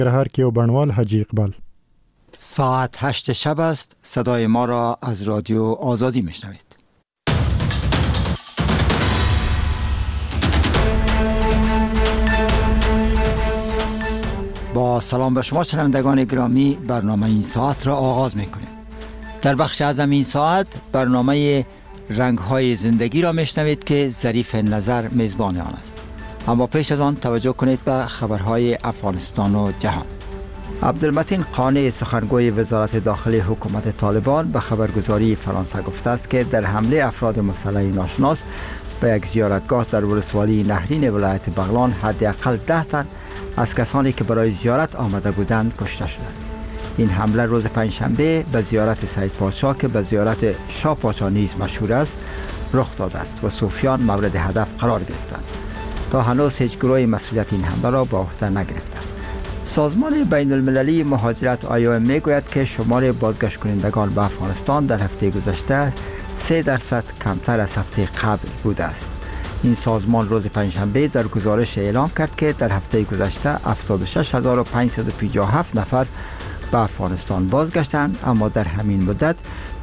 هرکی و بنوال حاجی اقبال. ساعت 8 شب است. صدای ما را از رادیو آزادی میشنوید. با سلام به شما شنوندگان گرامی، برنامه این ساعت را آغاز میکنیم. در بخش اعظم این ساعت برنامه رنگ‌های زندگی را میشنوید که ظریف نظر میزبان آن است. اما پیش از آن توجه کنید به خبرهای افغانستان و جهان. عبدالمتین قانع، سخنگوی وزارت داخلی حکومت طالبان، به خبرگزاری فرانسه گفته است که در حمله افراد مسلح ناشناس به یک زیارتگاه در ولسوالی نهرین ولایت بغلان حداقل 10 تن از کسانی که برای زیارت آمده بودند کشته شدند. این حمله روز پنجشنبه به زیارت سید پادشاه که به زیارت شاه پادشاه نیز مشهور است رخ داده است و صوفیان مورد هدف قرار گرفتند. تا هنوز هیچ گروهی مسئولیت این حمله را به عهده نگرفته. سازمان بین المللی مهاجرت IOM میگوید که شمار بازگشت کنندگان به افغانستان در هفته گذشته 3% کمتر از هفته قبل بوده است. این سازمان روز پنجشنبه در گزارش اعلام کرد که در هفته گذشته 76557 نفر به افغانستان بازگشتند، اما در همین مدت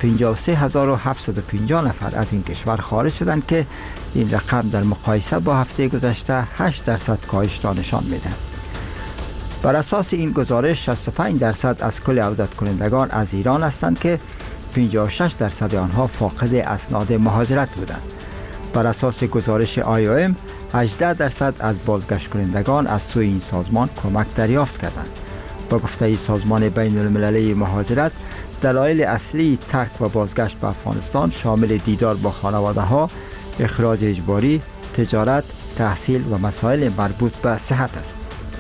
53750 نفر از این کشور خارج شدند که این رقم در مقایسه با هفته گذشته 8% کاهش را نشان می‌دهد. بر اساس این گزارش 65% از کل عودت کنندگان از ایران هستند که 56% آنها فاقد اسناد مهاجرت بودند. بر اساس گزارش IOM 18% از بازگشت کنندگان از سوی این سازمان کمک دریافت کردند. با گفته سازمان بین المللی مهاجرت، دلایل اصلی ترک و بازگشت به افغانستان شامل دیدار با خانواده ها، اخراج اجباری، تجارت، تحصیل و مسائل مربوط به صحت است.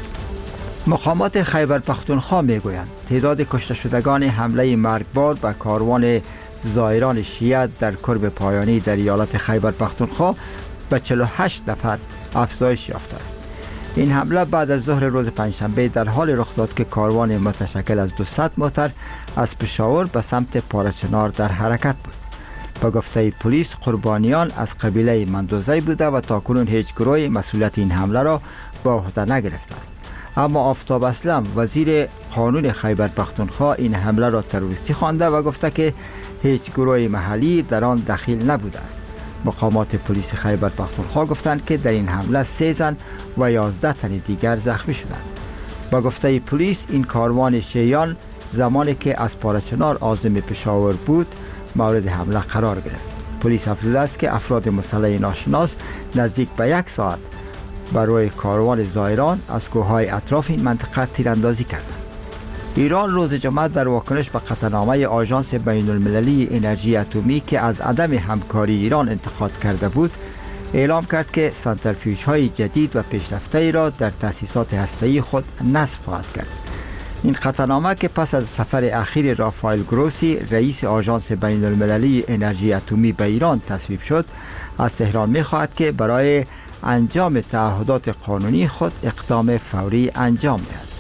مقامات خیبر پختونخوا میگویند تعداد کشته شدگان حمله مرگبار بر کاروان زائران شیعه در قرب پایانی در ایالت خیبر پختونخوا به 48 نفر افزایش یافته است. این حمله بعد از ظهر روز پنجشنبه در حال رخ داد که کاروان متشکل از 200 موتر از پشاور به سمت پارچنار در حرکت بود. با گفته پلیس، قربانیان از قبیله مندوزی بوده و تاکنون هیچ گروهی مسئولیت این حمله را به عهده نگرفته است. اما آفتاب اسلم، وزیر قانون خیبر پختونخوا، این حمله را تروریستی خوانده و گفته که هیچ گروه محلی در آن دخیل نبوده است. مقامات پلیس خیبر پختونخوا گفتند که در این حمله 3 زن و 11 تن دیگر زخمی شدند. با گفته پلیس، این کاروان شیعیان زمانی که از پارچنار عازم پشاور بود مورد حمله قرار گرفت. پلیس افزوده است که افراد مسلح ناشناس نزدیک به 1 ساعت بر روی کاروان زائران از کوههای اطراف این منطقه تیراندازی کردند. ایران روز جمعه در واکنش به قطعنامه آژانس بین المللی انرژی اتمی که از عدم همکاری ایران انتقاد کرده بود، اعلام کرد که سانتریفیوژهای جدید و پیشرفته را در تأسیسات هسته‌ای خود نصب خواهد کرد. این قطعنامه که پس از سفر اخیر رافائل گروسی رئیس آژانس بین المللی انرژی اتمی به ایران تصویب شد، از تهران می‌خواهد که برای انجام تعهدات قانونی خود اقدام فوری انجام دهد.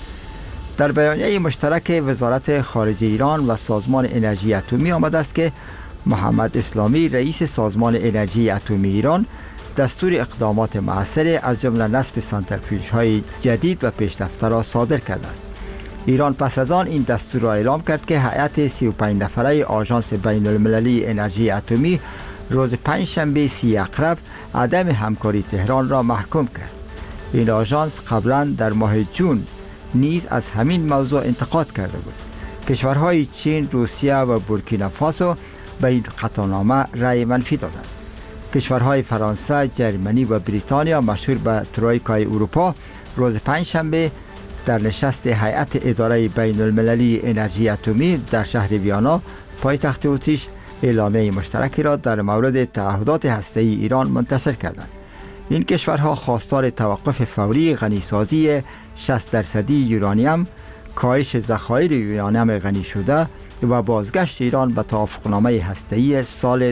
در بیانیه مشترک وزارت خارجه ایران و سازمان انرژی اتمی آمده است که محمد اسلامی رئیس سازمان انرژی اتمی ایران دستور اقدامات مؤثر از جمله نصب سانتریفیوژهای جدید و پیشرفته را صادر کرده است. ایران پس از آن این دستور را اعلام کرد که هیئت 35 نفره آژانس بین المللی انرژی اتمی روز پنجشنبه 30 اقرب عدم همکاری تهران را محکوم کرد. این آژانس قبلا در ماه جون نیز از همین موضوع انتقاد کرده بود. کشورهای چین، روسیه و بورکینافاسو به این قطعنامه رأی منفی دادند. کشورهای فرانسه، جرمنی و بریتانیا مشهور به ترویکای اروپا روز پنجشنبه در نشست هیئت اداره بین المللی انرژی اتمی در شهر ویانا پایتخت اتریش اعلامیه مشترکی را در مورد تعهدات هسته‌ای ایران منتشر کردند. این کشورها خواستار توقف فوری غنیسازی 60% یورانیم، کاهش ذخایر یورانیم غنی شده و بازگشت ایران به توافقنامه هسته‌ای سال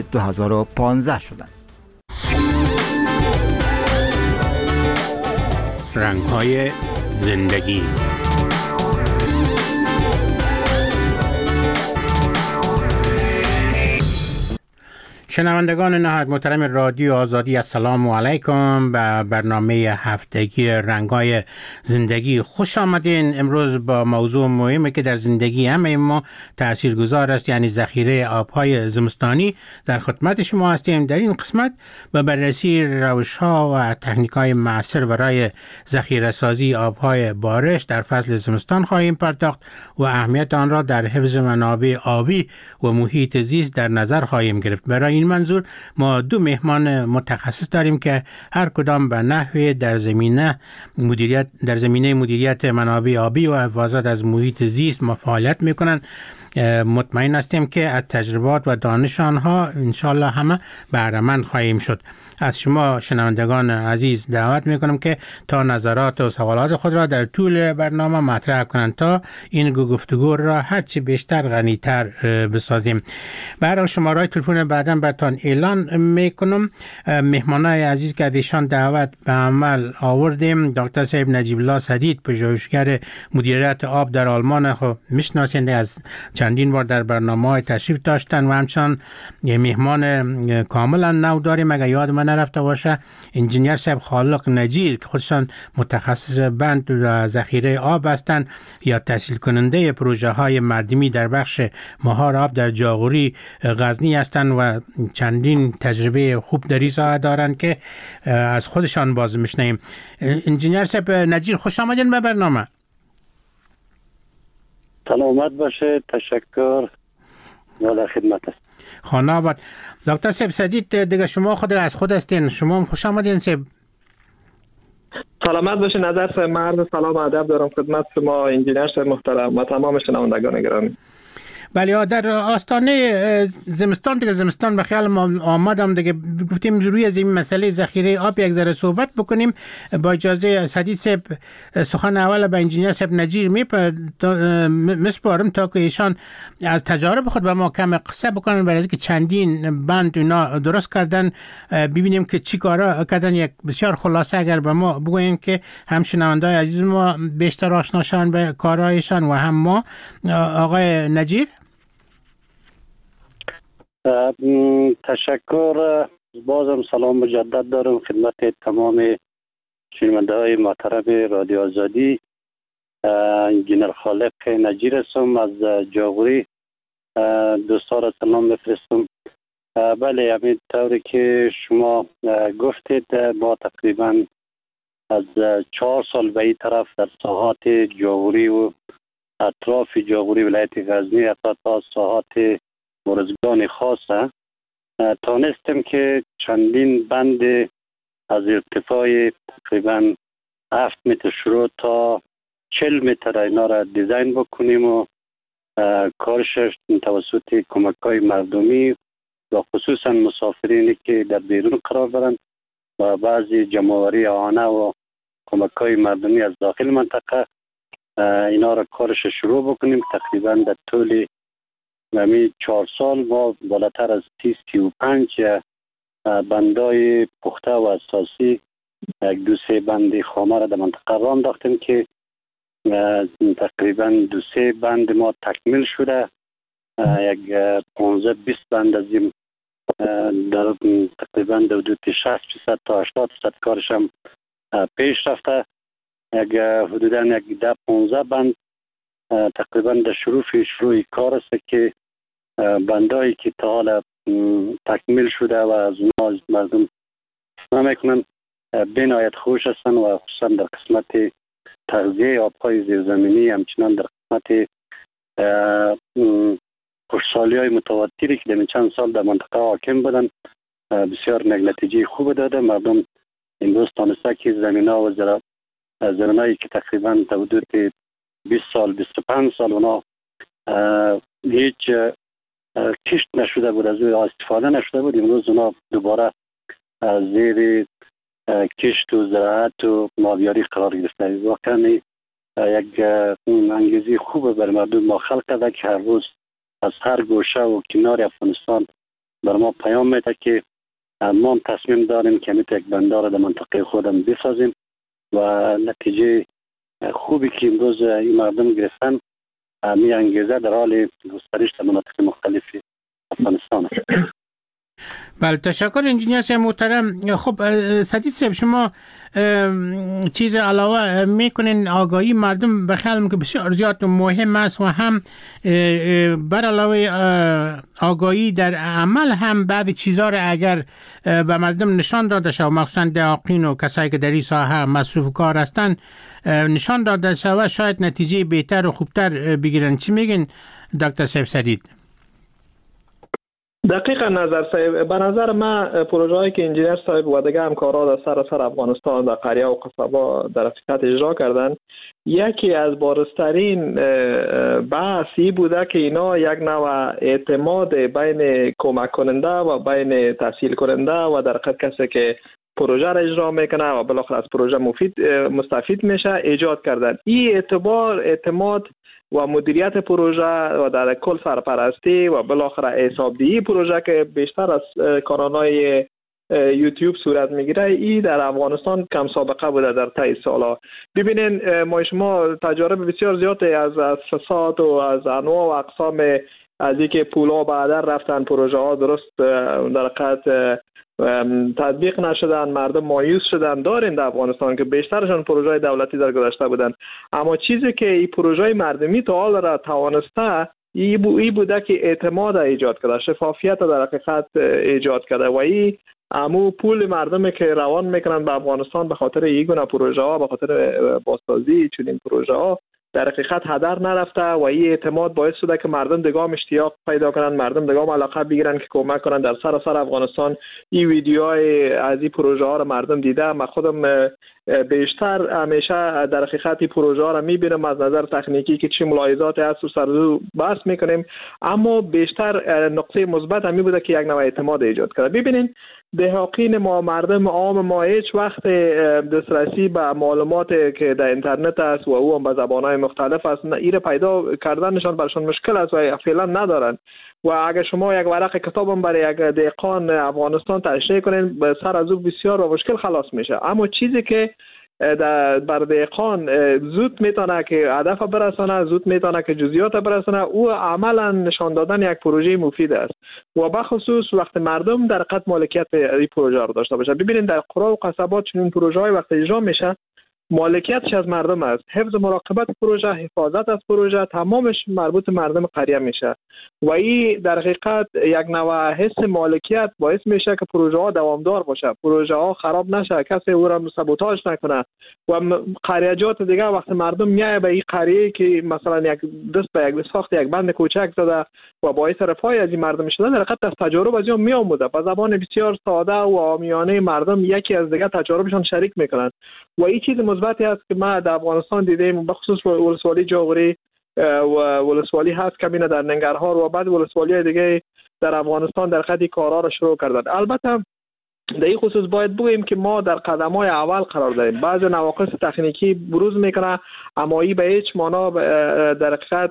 2015 شدند. رنگ‌های زندگی. شنوندگان نهایت محترم رادیو آزادی، السلام علیکم. به برنامه هفتگی رنگ‌های زندگی خوش آمدین. امروز با موضوع مهمی که در زندگی همه ما تاثیرگذار است، یعنی ذخیره آب‌های زمستانی، در خدمت شما هستیم. در این قسمت به بررسی روش‌ها و تکنیک‌های معاصر برای ذخیره سازی آب‌های بارش در فصل زمستان خواهیم پرداخت و اهمیت آن را در حفظ منابع آبی و محیط زیست در نظر خواهیم گرفت. برای این منظور ما دو مهمان متخصص داریم که هر کدام به نحوی در زمینه مدیریت منابع آبی و حفاظت از محیط زیست فعالیت میکنند. مطمئن هستیم که از تجربات و دانش آنها انشالله همه بهره مند خواهیم شد. از شما شنوندگان عزیز دعوت میکنم که تا نظرات و سوالات خود را در طول برنامه مطرح کنند تا این گفتگو را هرچی بیشتر غنی‌تر بسازیم. برای شماره تلفن بعداً براتون اعلان میکنم. مهمانای عزیز که ازشان دعوت به عمل آوردیم: دکتر صاحب نجیب الله سدید، پژوهشگر مدیریت آب در آلمان، خب میشناسید، از چندین بار در برنامه‌های تشریف داشتن و همچنان مهمان کاملا نو داریم، اگر یاد من نرفته باشه، انجینیر صاحب خالق نجیر که خودشان متخصص بند و ذخیره آب هستند یا تسهیل کننده پروژه های مردمی در بخش مهار آب در جاغوری غزنی هستند و چندین تجربه خوب در این ساحه دارند که از خودشان باز میشنیم. انجینیر صاحب نجیر، خوش آمدین به برنامه. سلامت باشه، تشکر، در خدمت است. خانه آباد. دکتر صاحب سدید، دیگه شما خود از خود هستین، شما هم خوش آمدین صاحب. سلامت باشه نظر صاحب، مرد سلام و ادب دارم خدمت شما انجینیر صاحب محترم و تمام شنوندگان گرامی. بله، در آستانه زمستان دیگه، زمستان به خیال ما آمدم دیگه، گفتیم روی زمین مسئله ذخیره آب یک ذره صحبت بکنیم. با اجازه سدید صاحب سخن اول به انجینیر صاحب نجیر میسپارم تا که ایشان از تجارب خود به ما کم قصه بکنن، برای اینکه چندین بند اینا درست کردن، ببینیم که چی کارا کردن. یک بسیار خلاصه اگر به ما بگوین که هم شنوندای عزیز ما بیشتر آشنا شون به کارهایشان و هم ما. آقای نجیر. تشکر، بازم سلام مجدد دارم خدمت تمام شنونده های محترم رادیو آزادی. انجینیر خالق نجیر هستم از جاغوری. دوستا را سلام میفرستم. بله، همین طوری که شما گفتید، ما تقریبا از 4 سال به این طرف در ساحات جاغوری و اطراف جاغوری ولایت غزنی، حتی تا ساحات مرزگان خاصه، تانستیم که چندین بند از ارتفاع تقریبا 7 متر شروع تا 40 متر اینا را دیزاین بکنیم و کارش توسط کمک‌های مردمی و خصوصا مسافرینی که در بیرون قرار دارند و بعضی جمع‌آوری آهنه و کمک‌های مردمی از داخل منطقه، اینا را کارش شروع بکنیم. تقریبا در طول همین 4 سال ما بالاتر از 35 بندای پخته و اساسی، 2-3 بند خامه را در منطقه راه انداختیم که تقریبا 2-3 بند ما تکمیل شده. یک 15-20 بند از این در تقریبا در حدود 60% تا 80% کارش هم پیش رفته. حدودا یک 10-15 بند تقریبا در شروع کار است که بندایی که تا حالا تکمیل شده و از اونها مردم استفاده میکنن بینایت خوش هستن و خصوصا در قسمت تغذیه آبهای زیرزمینی، همچنان در قسمت خوشسالی های متواتری که در چند سال در منطقه حاکم بودن بسیار نتیجه خوب داده. مردم امروز تانسته که زمینایی که تقریبا تا حدود 20 سال 25 سال اونا هیچ کشت نشده بود، از استفاده نشده بود، امروز اونا دوباره زیر کشت و زراعت و ماهیاری قرار گرفته. واقعا یک انگیزه خوب بر مردم ما خلق کرده که هر روز از هر گوشه و کنار افغانستان بر ما پیام میده که ما تصمیم داریم که یک بندار در منطقه خودم بسازیم و نتیجه خوبی که امروز این مردم گرفتن می انگیزه در حال گسترش در مناطق مختلف افغانستان است. بله تشکر انجینیر صاحب محترم. خب سدید صاحب شما چیز علاوه میکنین آگاهی مردم به خیالم که بسیار زیاد مهم است و هم بر علاوه آگاهی در عمل هم بعضی چیزا را اگر به مردم نشان داده شود مخصوصا دقیقین و کسایی که در این ساحه مصروف کار هستند نشان داده شود شاید نتیجه بهتر و خوبتر بگیرن. چی میگین دکتر صاحب سدید؟ دقیقا نظر صاحب، به نظر من پروژه هایی که انجینیر صاحب و دیگه همکارا در سراسر افغانستان در قریه و قصبا در حقیقت اجرا کردن، یکی از بارزترین بحثی بوده که اینا یک نوع اعتماد بین کمک کننده و بین تحصیل کننده و در حقیقت کسی که پروژه را اجرا میکنه و بالاخره از پروژه مستفید میشه ایجاد کردن. این اعتماد و مدیریت پروژه و در کل سرپرستی و بالاخره حسابدهی پروژه که بیشتر از کانال‌های یوتیوب صورت میگیره، این در افغانستان کم سابقه بوده در طی سالا. ببینین ما شما تجارب بسیار زیادی از فساد و از انواع و اقسام از اینکه پولا بعدا رفتن پروژه ها درست در حقیقت تطبیق نشدن، مردم مایوس شدن داریم در افغانستان که بیشترشان پروژه دولتی در گذشته بودن. اما چیزی که این پروژه مردمی تا حال را توانسته این بوده که اعتماد ایجاد کرده، شفافیت در حقیقت ایجاد کرده و این امو پول مردمی که روان میکنن به افغانستان به خاطر این گونه پروژه ها، به خاطر بازسازی چنین پروژه ها در حقیقت هدر نرفته و این اعتماد باعث شده که مردم دیگه اشتیاق پیدا کنن، مردم دیگه علاقه بگیرن که کمک کنن. در سراسر افغانستان این ویدیوهای از این پروژه ها رو مردم دیده. من خودم بیشتر همیشه در حقیقت این پروژه ها رو میبینم از نظر تکنیکی که چه ملاحظاتی هست و سرزو بحث میکنیم، اما بیشتر نقطه مثبت هم بوده که یک نوع اعتماد ایجاد کرده. ببینین دهاقین ما، مردم عام ما هیچ وقت دسترسی به معلومات که در اینترنت است و او هم به زبان‌های مختلف است ایره پیدا کردنشان برشان مشکل است و فعلا ندارن. و اگر شما یک ورق کتابم برای یک دهقان افغانستان تشریح کنین به سر از او بسیار و مشکل خلاص میشه. اما چیزی که بر دهقان زود میتونه که هدف برسانه، زود میتونه که جزئیات برسانه، او عملا نشان دادن یک پروژه مفید است و بخصوص وقت مردم در حقیقت مالکیت این پروژه رو داشته باشه. ببینید در قرى و قصبات چنین پروژه های وقت اجرا میشه مالکیتش از مردم است، حفظ مراقبت پروژه، حفاظت از پروژه تمامش مربوط مردم قریه میشه و این در حقیقت یک نوع حس مالکیت باعث میشه که پروژه ها دوامدار باشه، پروژه ها خراب نشه، کسی او را سابوتاژ نکنه و قریه‌جات دیگه وقت مردم میای به این قریه که مثلا یک دست به یک ساخت یک بند کوچک زده و باعث رفاه از این مردم شده، در حقیقت از تجارب از اون میآموزه به زبان بسیار ساده و عامیانه مردم یکی از دیگه تجاربشون شریک میکنن و این چیز مثبتی است که ما در افغانستان دیدیم، بخصوص ولسوالی جاغوری و ولسوالی هست که در ننگرهار و بعد ولسوالی دیگه در افغانستان در حقیقت کارا را شروع کردند. البته در این خصوص باید بگوییم که ما در قدم‌های اول قرار داریم. بعضی نواقص تکنیکی بروز میکنه اما این به هیچ معنا در حقیقت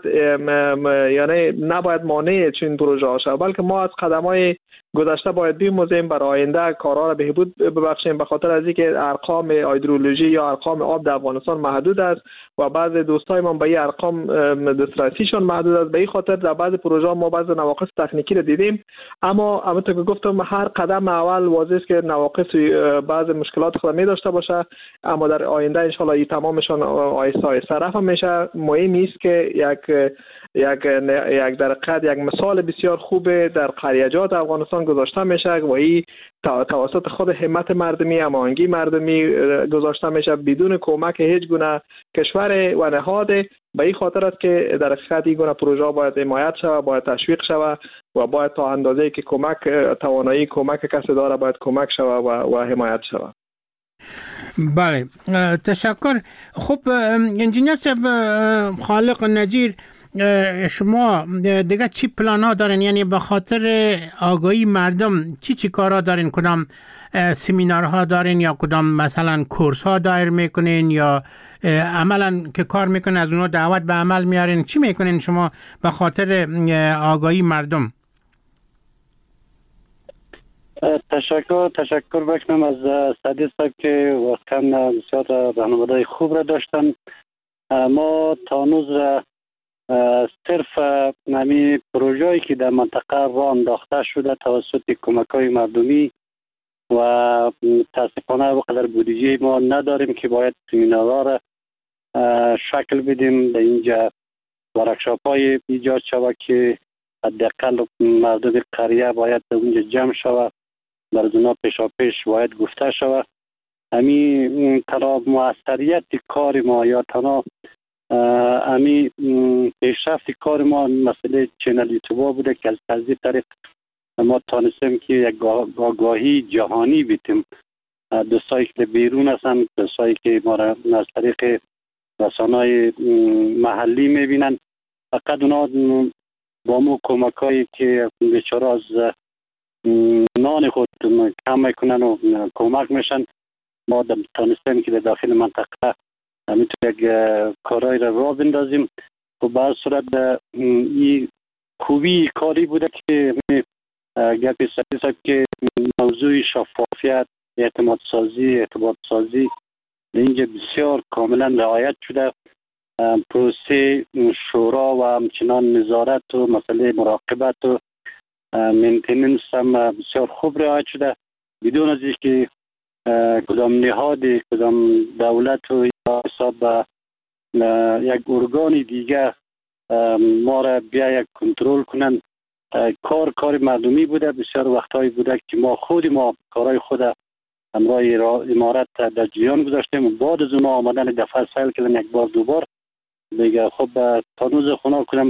یعنی نباید مانع چنین پروژه ها شود، بلکه ما از قدم‌های گذشته باید بیاموزیم برای آینده کارا را بهبود ببخشیم، به خاطر از اینکه ارقام هیدرولوژی یا ارقام آب در افغانستان محدود است و بعضی دوستای ما به این ارقام دسترسیشون محدود است. به این خاطر در بعضی پروژه ما بعضی نواقص تکنیکی را دیدیم، اما همونطور که گفتم هر قدم اول واضح است که نواقص بعضی مشکلات خود می داشته باشه، اما در آینده ان شاء الله تمامشون آهسته آهسته رفع میشه. مهم است که یک در حقیقت یک مثال بسیار خوب در قریه‌جات افغانستان گذاشته میشه و این توسط خود همت مردمی، هماهنگی مردمی گذاشته میشه بدون کمک هیچ گونه کشور و نهاد. به این خاطر است که در حقیقت این گونه پروژه باید حمایت شود، باید تشویق شود و باید تا اندازه‌ای که توانایی کمک کسی داره باید کمک شود و حمایت شود. بله تشکر. خب انجینیر صاحب خالق نجیر، شما دیگه چی پلان ها دارین؟ یعنی به خاطر آگاهی مردم چی کارا دارین؟ کدام سمینارها دارین یا کدام مثلا کورس ها دایر میکنین یا عملا که کار میکنین از اونها دعوت به عمل میارین؟ چی میکنین شما به خاطر آگاهی مردم؟ تشکر بکنم از سدید صاحب که واقعا بسیار راهنمایی خوب را داشتن. ما تا هنوز صرف نمی پروژه‌ای که در منطقه راه انداخته شده توسط کمک‌های مردمی و متاسفانه بقدر بودجه ما نداریم که باید سمینارها را شکل بدیم. در اینجا ورکشاپ‌های ایجاد شود که حداقل مردم قریه باید در اونجا جمع شود، بر اونا پیشاپیش باید گفته شود. همین تنها موثریت کار ما یا تنها همین پیشرفت کار ما مسئله چینل یوتیوب بوده که از این طریق ما تانستیم که یک آگاهی جهانی بیتیم. دوستایی که بیرون هستن، دوستایی که ما را از طریق رسانه‌های محلی میبینن، فقط اونا با مو کمکایی که بیچاره از نان خود کم میکنن و کمک میشن، ما تانستیم که در داخل منطقه میتونیم یک کارهای را بندازیم. و به صورت این خوبی کاری بوده که گپی صاحب که موضوع شفافیت، اعتماد سازی، ارتباط سازی اینجا بسیار کاملا رعایت شده. پروسه شورا و همچنان نظارت و مسئله مراقبت و مینتیننس هم بسیار خوب رعایت شده، بدون از اینکه کدام نهاد، کدام دولت و یا حساب یک ارگان دیگه ما را بیا یک کنترل کنن. کار مردمی بوده. بسیار وقتایی بوده که ما کارهای خود همراه امارت در جریان گذاشتیم و بعد از اون آمدن دفعه سیل کردن یک بار دوبار دیگه. خب تانوز خونه کنم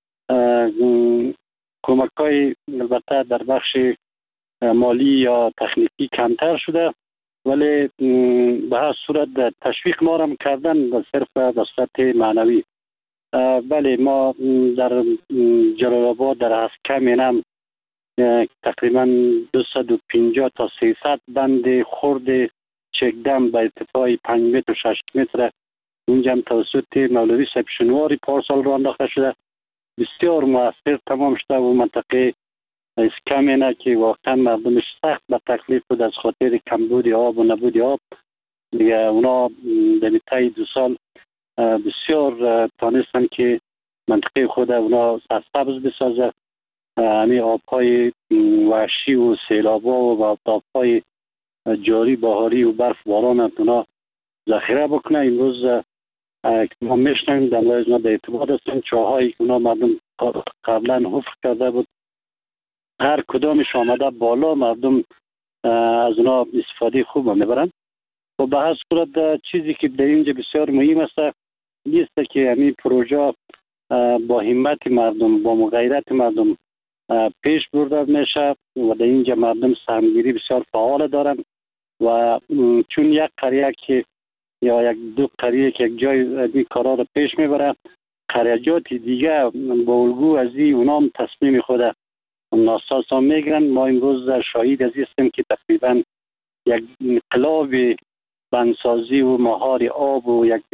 کمک‌های البته در بخش مالی یا تکنیکی کمتر شده، ولی به هر صورت تشویق ما را کردن و صرف به صورت معنوی. بله ما در جلال آباد در اسکمینم تقریبا 250 تا 300 بند خرد چکدم به ارتفاع 5 متر و 6 متر اونجا هم توسط مولوی صاحب شنواری پارسال را انداخته شده. بسیار مؤثر تمام شده و منطقه اسکمینه که واقعا مردمش سخت به تکلیف بود از خاطر کمبود آب و نبود آب دیگه. اونا در طی 2 سال بسیار تانستن که منطقه خود اونا سرسبز بسازه. همین آبهای وحشی و سیلابا و آبهای جاری بهاری و برف باران اونا ذخیره بکنه. امروز ما میشنیم در لایز ما در ارتباط هستیم، چاهایی که اونا مردم قبلا حفر کرده بود هر کدامش آمده بالا، مردم از اونا استفاده خوب میبرن. و به هر صورت چیزی که در اینجا بسیار مهم است نیست که همین پروژه با همت مردم، با مغایرت مردم پیش برده میشه و در اینجا مردم سهمگیری بسیار فعال دارن و چون یک قریه که یا یک دو قریه که یک جای این کارا رو پیش میبره، قریجات دیگه با الگو از این اونا هم تصمیم خود ناساس ها میگیرن. ما امروز شاهد از هستیم که تقریبا یک انقلاب بندسازی و مهار آب و یک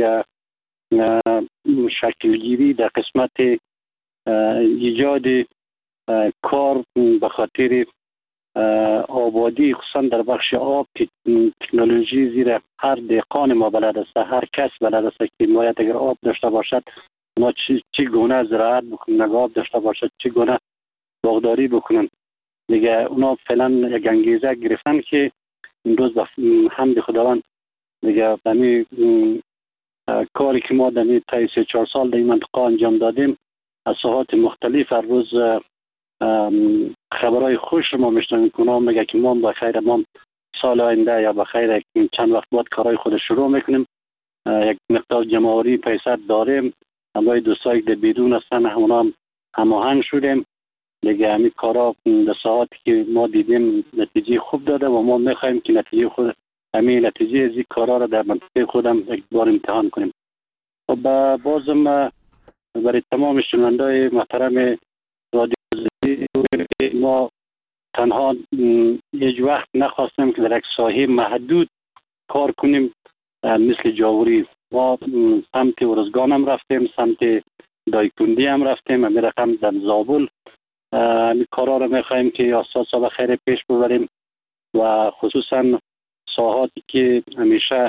شکلگیری در قسمت ایجاد کار به خاطر آبادی خصوصا در بخش آب که تکنولوژی زیر هر دهقان ما بلد است، هر کس بلد است که باید اگر آب داشته باشد ما چی گونه زراعت بکنن، اگر آب داشته باشد چی گونه باغداری بکنن دیگه. اونا فعلا یک انگیزه گرفتن که امروز به حمد خداوند دیگه دمی کاری که ما دمی تا 3-4 سال در این منطقه انجام دادیم از ساحات مختلف هر روز خبرهای خوش ما میشنویم که اونا میگه که ما بخیر ما سال آینده یا بخیر چند وقت بعد کارهای خود شروع میکنیم، یک مقدار جمعوری پیسه داریم، همراه دوستایی که بیرون هستن اونا هماهنگ شدیم دیگه. همین کارا در ساعاتی که ما دیدیم نتیجه خوب داده و ما میخوایم که همین نتیجه از این کارا را در منطقه خودم یک بار امتحان کنیم. و بازم برای تمام شنونده‌های محترم رادیو آزادی، ما تنها هیچ وقت نخواستیم که در یک ساحه محدود کار کنیم مثل جاوری. ما سمت ارزگان هم رفتیم، سمت دایکندی هم رفتیم، همین رقم در زابل همین کارا را میخوایم که اساسا بخیر پیش ببریم و خصوصا ساحاتی که همیشه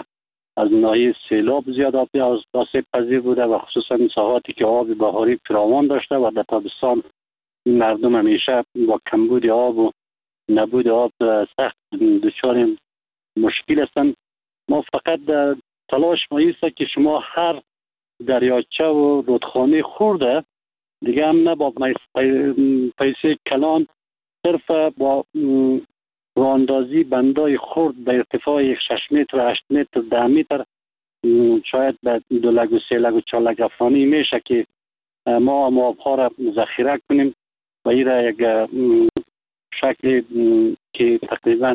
از ناحیه سیلاب زیاد آسیب پذیر بوده و خصوصا ساحاتی که آب بهاری فراوان داشته و در تابستان این مردم همیشه با کمبود آب و نبود آب سخت دچار مشکل هستند. ما فقط تلاش ما ایست که شما هر دریاچه و رودخانه خورده دیگه هم نه با پیسه کلان، صرف با راندازی بندای خورد به ارتفاع 6 متر 8 متر 10 متر شاید به 2 لگ و 3 لگ و 4 لگ افغانی میشه که ما آبها را ذخیره کنیم و این را یک شکل که تقریبا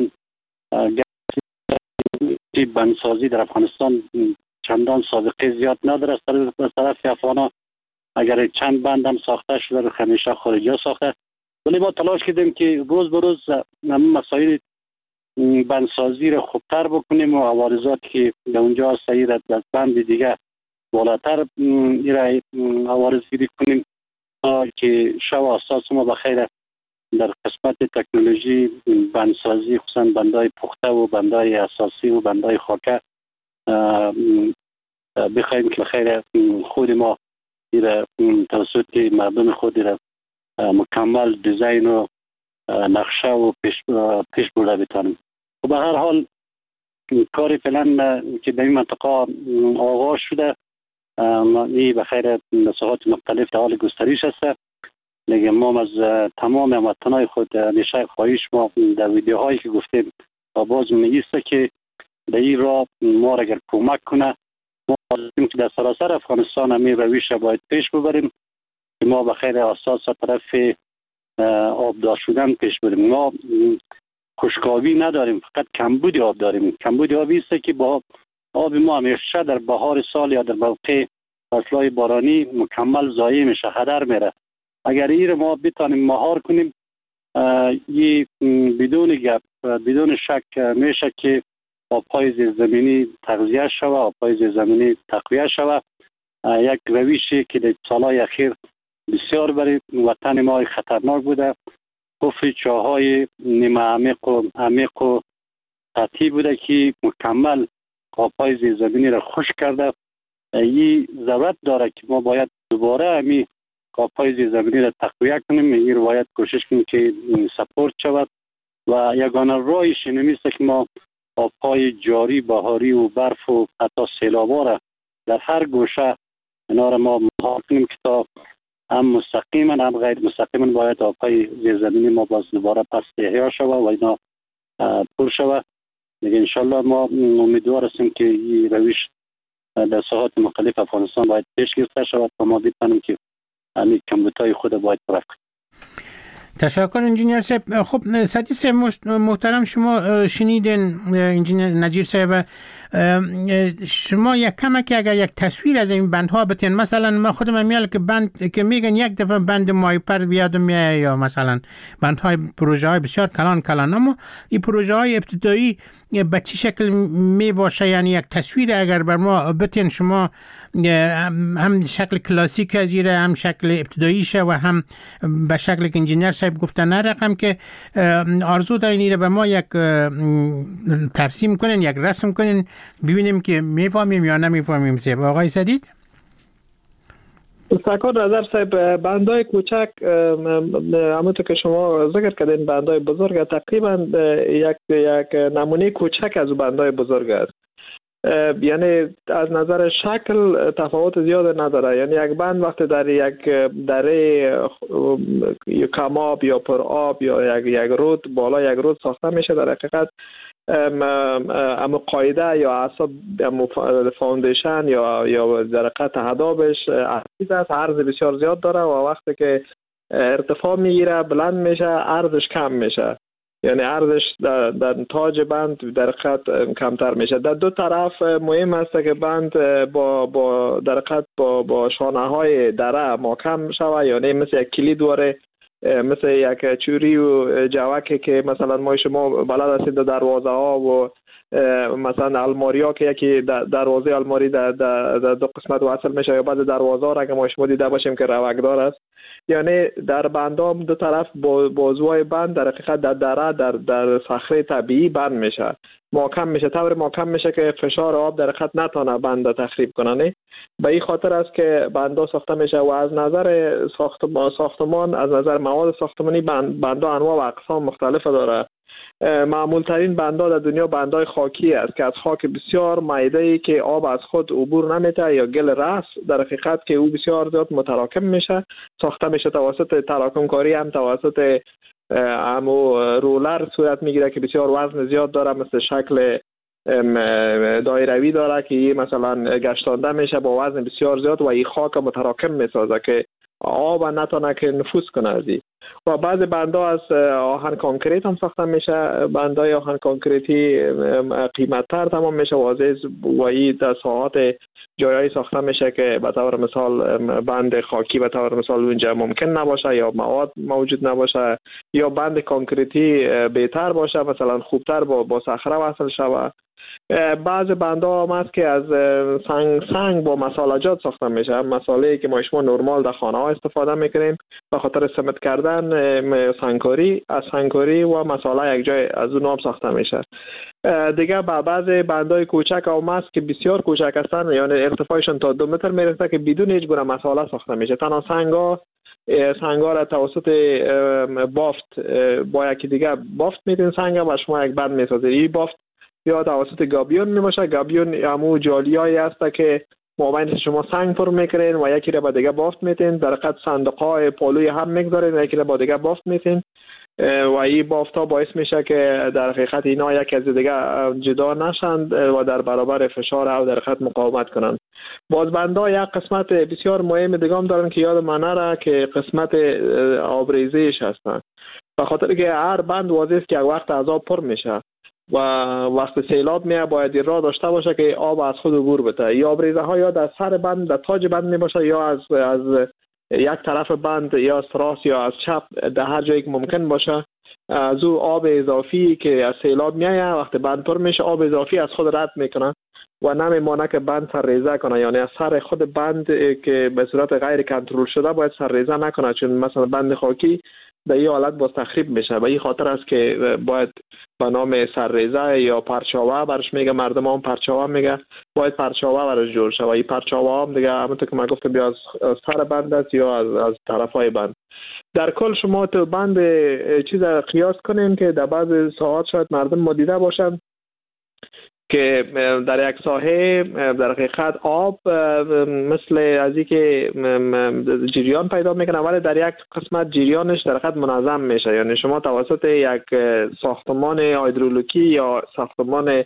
بندسازی در افغانستان چندان سابقه زیاد نداره از طرف افغانا. اگر چند بند هم ساخته شده رو همیشه خارجی ها ساخته، ولی ما تلاش کردیم که روز به روز مسائل بندسازی رو خوبتر بکنیم و عوارضات که در اونجا سعی را از بند دیگه بالاتر عوارض گیری کنیم تا که شو اساس ما بخیر در قسمت تکنولوژی بندسازی خصوصا بندهای پخته و بندهای اساسی و بندهای خاکه بخوایم که بخیر خود ما توسط مردم خود را مکمل دیزاین و نقشه و پیش برده بتانیم. و به هر حال کاری فعلا که در این منطقه آغاز شده این بخیر نساحات مختلف در حال گسترش است. لیکن ما از تمام هموطنان خود همیشه خواهش ما در ویدیوهایی که گفتیم و باز میگیسته که در این راه ما را اگر کمک کنه ما لازم که در سراسر افغانستان همین روش باید پیش ببریم که ما بخیر اساس طرف آبدار شدن پیش بریم. ما خشکابی نداریم، فقط کمبود آب داریم. کمبود آبی است که با آب ما همیشه در بهار سال یا در موقع فصلهای بارانی مکمل ضایع میشه، هدر میره. اگر این ما بتانیم مهار کنیم بدون گپ بدون شک میشه که آبهای زیرزمینی تغذیه شود، آبهای زیرزمینی تقویه شود. یک روشی که در سالهای اخیر بسیار برای وطن ما خطرناک بوده، حفر چاهای نیمه عمیق و سطحی بوده که مکمل آبهای زیرزمینی را خشک کرده. این ضرورت داره که ما باید دوباره همین آبهای زیرزمینی را تقویه کنیم. این رو باید کوشش کنیم که سپورت شود و یگانه راهش این است که ما آبهای جاری، بهاری و برف و حتی سیلابا را در هر گوشه اینا را ما مهار کنیم که تا هم مستقیما هم غیر مستقیما باید آبهای زیرزمینی ما باز دوباره پس احیا شود و اینا پر شود. دیگه انشالله ما امیدوار هستیم که این روش در ساحات مختلف افغانستان باید پیش گرفته شود و ما بتوانیم که همین کمبودهای خود باید پر کنیم. تشکر انجینیر صاحب. خب سعدی صاحب محترم، شما شنیدین انجینیر نجیر صاحب، شما یک کمک اگر یک تصویر از این بندها بتین، مثلا من خودم میال که بند که میگن یک دفعه بند مایپر بیادم میاد یا مثلا بندهای پروژه های بسیار کلان اما این پروژه های ابتدایی به چه شکل می باشه؟ یعنی یک تصویر اگر بر ما بتین شما هم شکل کلاسیک از ایره هم شکل ابتداییشه و هم به شکل که انجینیر صاحب گفتن رقم که آرزو دارین ایره به ما یک ترسیم کنین، یک رسم کنین ببینیم که میفهمیم یا نمیفهمیم. صاحب آقای سدید سکار نظر صاحب، بندهای کوچک همونطور که شما ذکر کردین بندهای بزرگ تقریبا یک نمونه کوچک از بندهای بزرگ است. یعنی از نظر شکل تفاوت زیاد نداره. یعنی یک بند وقتی در یک دره کم آب یا پر آب یا یک رود بالا یک رود ساخته میشه، در حقیقت اما قاعده یا اصاب فاوندیشن یا در حقیقت هدابش عزیز است، عرض بسیار زیاد داره و وقتی که ارتفاع میگیره بلند میشه عرضش کم میشه. یعنی عرضش در تاج بند در حقیقت کمتر میشه. در دو طرف مهم است که بند با در حقیقت با شانه های دره محکم شود، یعنی مثل یک کلید واره، مثل یک چوری و جوکی که مثلا ما شما بلد هستید دروازه ها و مثلا الماری ها که یکی دروازه الماری در دو قسمت وصل میشه، یا بعد دروازه ها را که ما شما دیده باشیم که روکدار است. یعنی در بندام دو طرف بازوهای بند در حقیقت در دره در صخره طبیعی بند میشه، محکم میشه، طور محکم میشه که فشار آب در حقیقت نتونه بند تخریب کنه. به این خاطر است که بندا ساخته میشه و از نظر ساختمان از نظر مواد ساختمانی بندا انواع و اقسام مختلف داره. معمول ترین بندا در دنیا بندای خاکی است که از خاک بسیار میده‌ای که آب از خود عبور نمیته یا گل رس در حقیقت که او بسیار زیاد متراکم میشه، ساخته میشه توسط تراکم کاری هم توسط امو رولر صورت میگیره که بسیار وزن زیاد داره، مثل شکل دایروی داره که مثلا گشتانده میشه با وزن بسیار زیاد و این خاک متراکم میسازه که آب نتونه که نفوذ کنه از این. و بعض بندا از آهن کانکریت هم ساخته میشه. بندای آهن کانکریتی قیمت‌تر تمام میشه و این در ساعات جایی ساخته میشه که به طور مثال بند خاکی به طور مثال اونجا ممکن نباشه یا مواد موجود نباشه، یا بند کانکریتی بهتر باشه مثلا خوبتر با صخره وصل شود. بعض بندا هم هست که از سنگ با مسالجات ساخته میشه، مساله‌ای که ما شما نرمال در خانه ها استفاده میکنیم به خاطر سمت کردن سنگکاری و مساله یک جای از اون هم ساخته میشه. دیگه بعض بندای کوچک هم هست که بسیار کوچک هستن، یعنی ارتفاعشون تا 2 متر میرسه که بدون هیچ گونه مساله ساخته میشه. تنها سنگا را توسط بافت با یکی دیگه بافت میدین سنگ و شما یک بند میسازید. این بافت یا توسط گابیون میباشه. گابیون همون جالیایی هست که مابین شما سنگ پر میکنین و یکی را با دیگه بافت میتین، در حقیقت صندوق‌های پولوی هم میگذارین و یکی را با دیگه بافت میتین و این بافت ها باعث میشه که در حقیقت اینا یکی از دیگه جدا نشند و در برابر فشار او در حقیقت مقاومت کنند. بازبندها یک قسمت بسیار مهم دیگه هم دارن که یاد من نره که قسمت آبریزش هستن، به خاطر که هر بند واضح است که یک وقت از آب پر میشه و وقت سیلاب میاد باید راه داشته باشه که آب از خود عبور بده. یا آبریزه ها یا در سر بند در تاج بند میباشه یا از یک طرف بند یا از راست یا از چپ در هر جایی که ممکن باشه. از او آب اضافی که از سیلاب میاد وقتی بند پر میشه آب اضافی از خود رد میکنه و نمیمونه که بند سرریزه کنه، یعنی از سر خود بند که به صورت غیر کنترل شده باید سرریزه نکنه، چون مثلا بند خاکی در این حالت باز تخریب میشه. به این خاطر است که باید به نام سرریزه یا پرچاوه برش میگه، مردم هم پرچاوه میگه، باید پرچاوه برش جور شه و این پرچاوه هم دیگه همونطور که من گفتم بیا از سر بند است یا از طرفای بند. در کل شما تو بند چیز قیاس کنین که در بعض ساعات شاید مردم ما دیده باشن که در یک ساحه در حقیقت آب مثل از اینکه جریان پیدا میکنه ولی در یک قسمت جریانش در حقیقت منظم میشه، یعنی شما توسط یک ساختمان هیدرولوژیکی یا ساختمان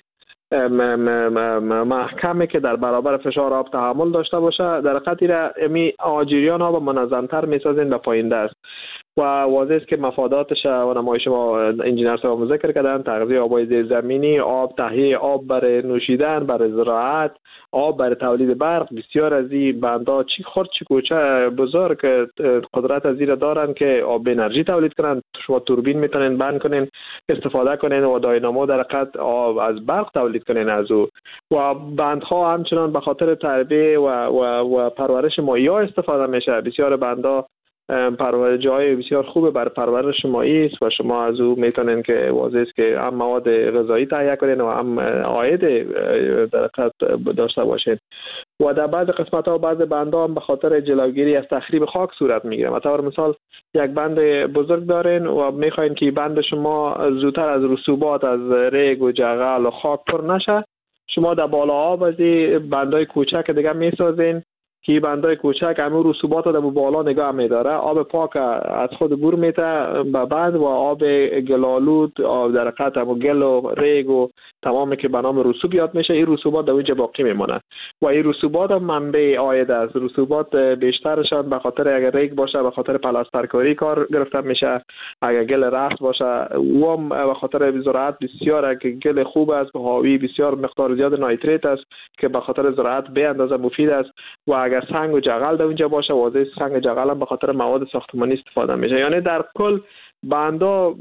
محکمی که در برابر فشار آب تحمل داشته باشه در حقیقت امی جریان آب منظمتر میسازین به پایین دست و واضح است که مفاداتش و نمایش ما انجینر صاحب ذکر کردن، تغذیه آبای زیرزمینی، آب، تهیه آب برای نوشیدن، برای زراعت، آب برای تولید برق. بسیار از این بندها چی خرد چی کوچه بزرگ قدرت از این دارن که آب انرژی تولید کنن. شما توربین میتونین بند کنین استفاده کنین و داینامو در حقیقت آب از برق تولید کنین از او. و بندها همچنان به خاطر تربیه و پرورش ماهی‌ها استفاده میشه. بسیار بندها جای بسیار خوبه برای پرورش ماهی است و شما از او میتونین که واضح است که هم مواد غذایی تهیه کنین و هم عاید داشته باشین. و در بعض قسمت ها بعض بندها هم به خاطر جلوگیری از تخریب خاک صورت میگیره. مثلا مثال یک بند بزرگ دارین و میخواین که بند شما زودتر از رسوبات از ریگ و جغل و خاک پر نشه، شما در بالا آب از بندهای کوچک دیگه میسازین که بندای کوچک همون رسوبات رو در بالا نگاه میداره، آب پاک از خود بور میته به بعد و آب گلالود، آب در حقیقت همون گل و ریگ و تمامی که به نام رسوب یاد میشه، این رسوبات در اونجا باقی میمونه و این رسوبات هم منبع عاید است. رسوبات بیشترشان به خاطر اگر ریگ باشه به خاطر پلاسترکاری کار گرفته میشه، اگر گل رخت باشه و هم به خاطر زراعت بسیار گل خوب است و حاوی بسیار مقدار زیاد نایتریت است که به خاطر زراعت به اندازه مفید است. و اگر سنگ و جغل در اونجا باشه واضح سنگ و جغل هم به خاطر مواد ساختمانی استفاده میشه. یعنی در کل بندا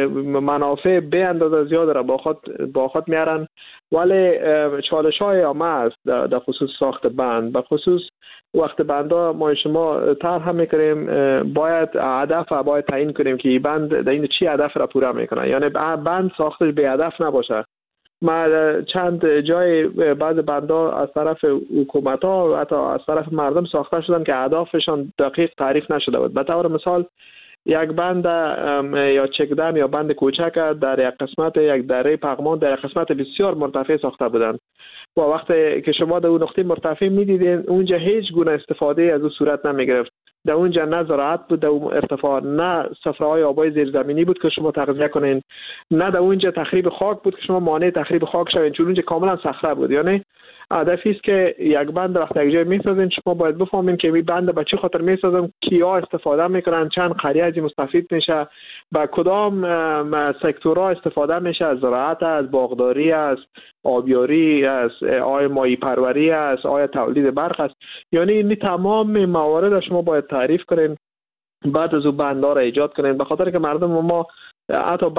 منافع به اندازه زیاد را با خود میارن، ولی چالش های هم است در خصوص ساخت بند. به خصوص وقت بندا ما شما طرح میکنیم باید هدف باید تعیین کنیم که بند در این چی هدف را پورا میکنه، یعنی بند ساختش به هدف نباشه. ما چند جای بعض بندا از طرف حکومت ها و حتی از طرف مردم ساخته شدن که اهدافشان دقیق تعریف نشده بود. به طور مثال یک بند یا چکدم یا بند کوچک در یک قسمت یک دره پغمان در یک قسمت بسیار مرتفع ساخته بودند و وقتی که شما در اون نقطه مرتفع میدیدین اونجا هیچ گونه استفاده از اون صورت نمیگرفت. در اونجا نه زراعت بود در اون ارتفاع، نه صفراهای آبای زیرزمینی بود که شما تغذیه کنین، نه در اونجا تخریب خاک بود که شما مانع تخریب خاک شوین، چون اونجا کاملا صخره بود. یعنی هدفی است که یک بند وقتی یک جای میسازین شما باید بفهمین که این بند به چه خاطر میسازن، کیا استفاده میکنن، چند قریه از مستفید میشه، با کدام سکتورها استفاده میشه، از زراعت، از باغداری، از آبیاری، از آیا ماهی پروری است، آیا تولید برق است. یعنی این تمام موارد شما باید تعریف کنین بعد از اون بندها را ایجاد کنین، به خاطر که مردم ما حتی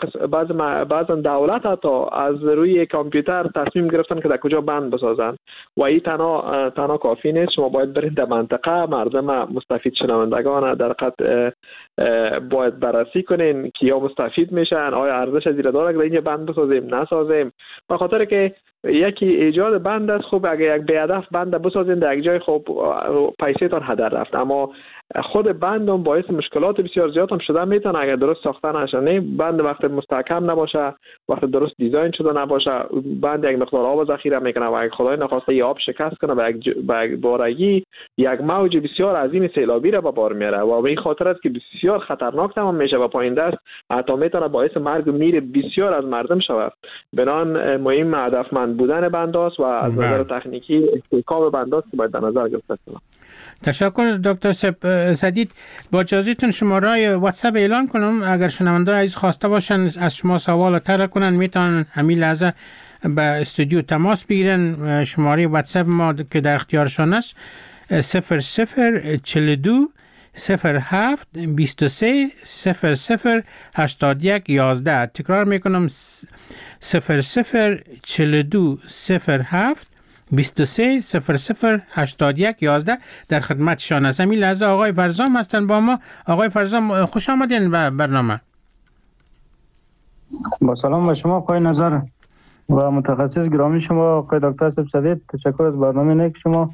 بعض دولت حتی از روی کامپیوتر تصمیم گرفتن که در کجا بند بسازن و این تنها کافی نیست. شما باید برید در منطقه مردم مستفید شنوندگان در قطع باید بررسی کنین که یا مستفید میشن، آیا ارزش زیر داره که اینجا بند بسازیم نسازیم. به خاطر که یکی ایجاد بند است، خب اگه یک به هدف بند بسازین در یک جای خب پیسه تان هدر رفت، اما خود بند هم باعث مشکلات بسیار زیاد هم شده میتونه اگر درست ساخته نشه. نه بند وقت مستحکم نباشه، وقت درست دیزاین شده نباشه، بند یک مقدار آب ذخیره میکنه و اگه خدای نخواسته آب شکست کنه و یک بارگی یک موج بسیار عظیم سیلابی را به بار میاره و به این خاطر است که بسیار خطرناک تمام میشه و پایین دست حتی میتونه باعث مرگ و میر بسیار از مردم شود. بنان مهم هدفمند بودن بنداست و از نظر تکنیکی استحکام بنداست که باید در نظر گرفته شود. تشکر دکتر سدید. با اجازهتون شماره واتساپ اعلان کنم، اگر شنونده عزیز خواسته باشن از شما سوال طرح کنن میتونن همین لحظه به استودیو تماس بگیرن. شماره واتساپ ما که در اختیارشان است 0042 07 23 00 81 11. تکرار میکنم 0042 07 23 00 81 11 در خدمتشان هستم. این لحظه آقای فرزام هستن با ما. آقای فرزام خوش آمدین به برنامه. با سلام به شما آقای نظر و متخصص گرامی شما آقای دکتر سدید. تشکر از برنامه نیک شما.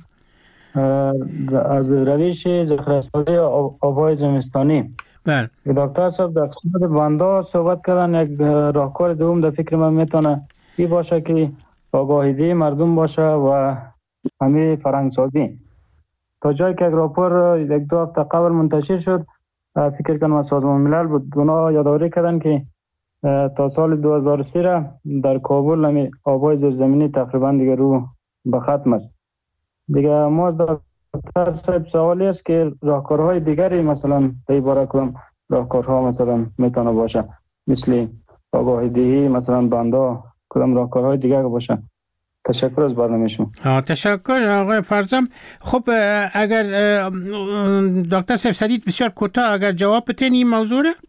از روش ذخیره‌سازی آب‌های زمستانی. بله دکتر صاحب در خصوص بندا صحبت کردن. یک راهکار دوم در فکر من میتونه این باشه که آگاهی مردم باشه و همه فرهنگسازی. تا جایی که یک راپور یک دو هفته قبل منتشر شد، فکر کنم سازمان ملل بود، اونا یادآوری کردن که تا سال 2003 را در کابل همین آب‌های زیرزمینی تقریبا دیگه رو به ختم است. دیگه ما دکتر صاحب سوالی است که راهکارهای دیگری مثلا پیباره کنم، راهکارها مثلا میتونه باشه مثل آگاهی دهی مثلا بندا، کدام راهکارهای دیگر باشه. تشکر از برنامه شما. تشکر آقای فرزام. خب اگر دکتر صاحب سدید بسیار کوتاه اگر جواب بتین این موضوع را.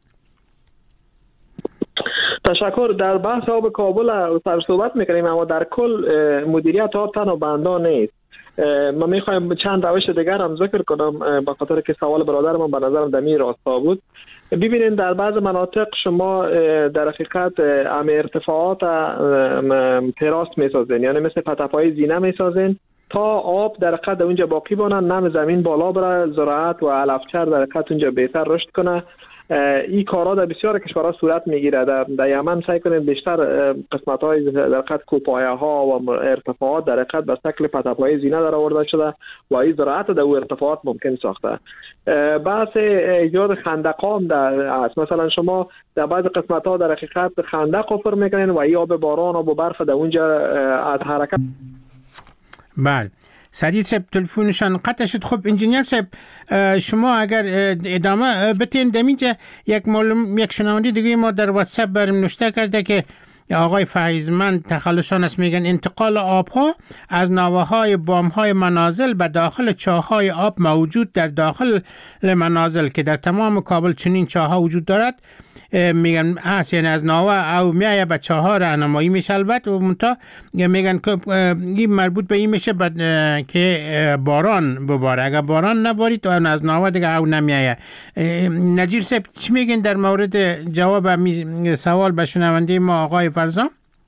تشکر. در بحث آب کابل سر صحبت میکنیم، اما در کل مدیریت آب تنها بندا نیست. من میخوایم چند روش دیگر هم ذکر کنم به خاطر که سوال برادر من به نظرم دمی راستا بود. ببینید در بعض مناطق شما در حقیقت ارتفاعات تراس میسازین، یعنی مثل پتپای زینه میسازین تا آب در حقیقت اونجا باقی بانه، نم زمین بالا بره، زراعت و علفچر در حقیقت اونجا بهتر رشد کنه. این کارا در بسیار کشورها صورت میگیره. در یمن سعی کنید بیشتر قسمت‌های در حقیقت کوپایه‌ها و ارتفاعات در حقیقت به شکل پتپای زینه در آورده شده و این زراعت در اون ارتفاعات ممکن ساخته. بحث ایجاد خندقام در است. مثلا شما در بعض قسمت‌ها در حقیقت خندق حفر میکنین و این آب باران و برف در اونجا از حرکت. بله سدید صاحب تلفنشان قطع شد. خب انجینیر صاحب شما اگر ادامه بتین دمینجا یک شنونده دیگه ما در واتساپ برم نوشته کرده که آقای فیضمند تخلصان است، میگن انتقال آبها از ناوه‌های بام‌های منازل به داخل چاه‌های آب موجود در داخل منازل که در تمام کابل چنین چاه‌ها وجود دارد، میگن هست، یعنی از ناوه او میایه به چاه‌ها راهنمایی میشه. البته و منتها میگن که این مربوط به این میشه که باران بباره. اگر باران نبارید و از ناوه دیگه او نمیایه. نجیر صاحب چی میگن در مورد جواب سوال به شنونده ما آقای فرزان؟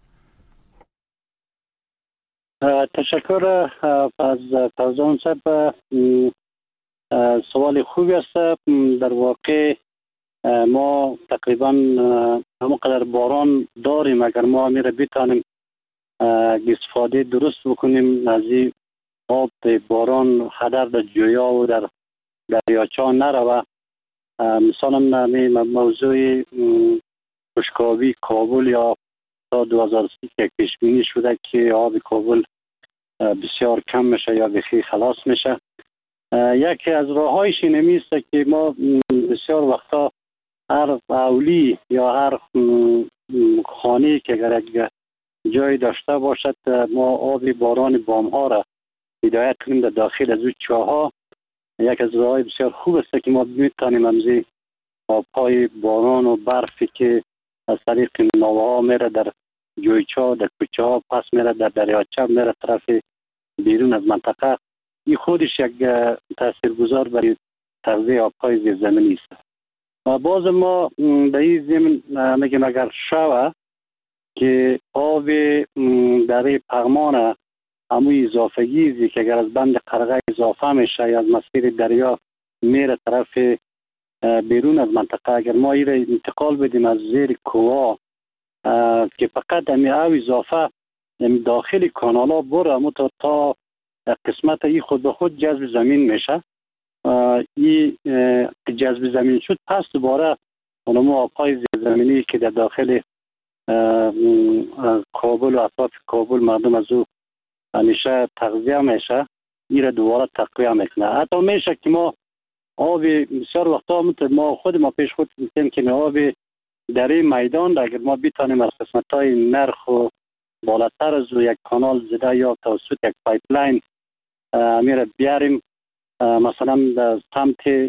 تشکر از فرزان صاحب. سوال خوبی است. در واقع ما تقریبا همونقدر باران داریم، اگر ما میره بتانیم استفاده درست بکنیم از این آب باران هدر در جویا و در دریاچه نروه. مثلا موضوع خشکابی کابل یا تا 2030 که پیش بینی شده که آب کابل بسیار کم میشه یا بخی خلاص میشه. یکی از راههایش اینمی است که ما بسیار وقتا هر اولی یا هر خانه که اگر یک جای داشته باشد ما آب باران بام ها را هدایت کنیم در داخل از او چاها. یک از راههای بسیار خوب است که ما میتونیم امزی آبهای باران و برفی که از طریق ناوه ها میره در جویچا در کوچه ها پس میره در دریاچه میره طرف بیرون از منطقه، این خودش یک تاثیرگذار برای تغذیه آبهای زیرزمینی است. و باز ما در این زمین میگیم اگر شوه که آب در پغمان همون اضافگیزی که اگر از بند قرغه اضافه میشه یا از مسیر دریا میره طرف بیرون از منطقه، اگر ما این را انتقال بدیم از زیر کوه که فقط همی او اضافه داخل کانال ها بره تا قسمت ای خود به خود جذب زمین میشه. این جذب زمین شد پس دوباره اونمو آبهای زیرزمینی که در داخل کابل و اطراف کابل مردم از او همیشه تغذیه میشه، این را دوباره تقویه میکنه. حتی میشه که ما آب بسیار وقتا ما پیش خود میتونیم که آب در این میدان اگر ما بتانیم از قسمت های نرخ و بالاتر از یک کانال زده یا توسط یک پایپلاین میره بیاریم، مثلا در سمت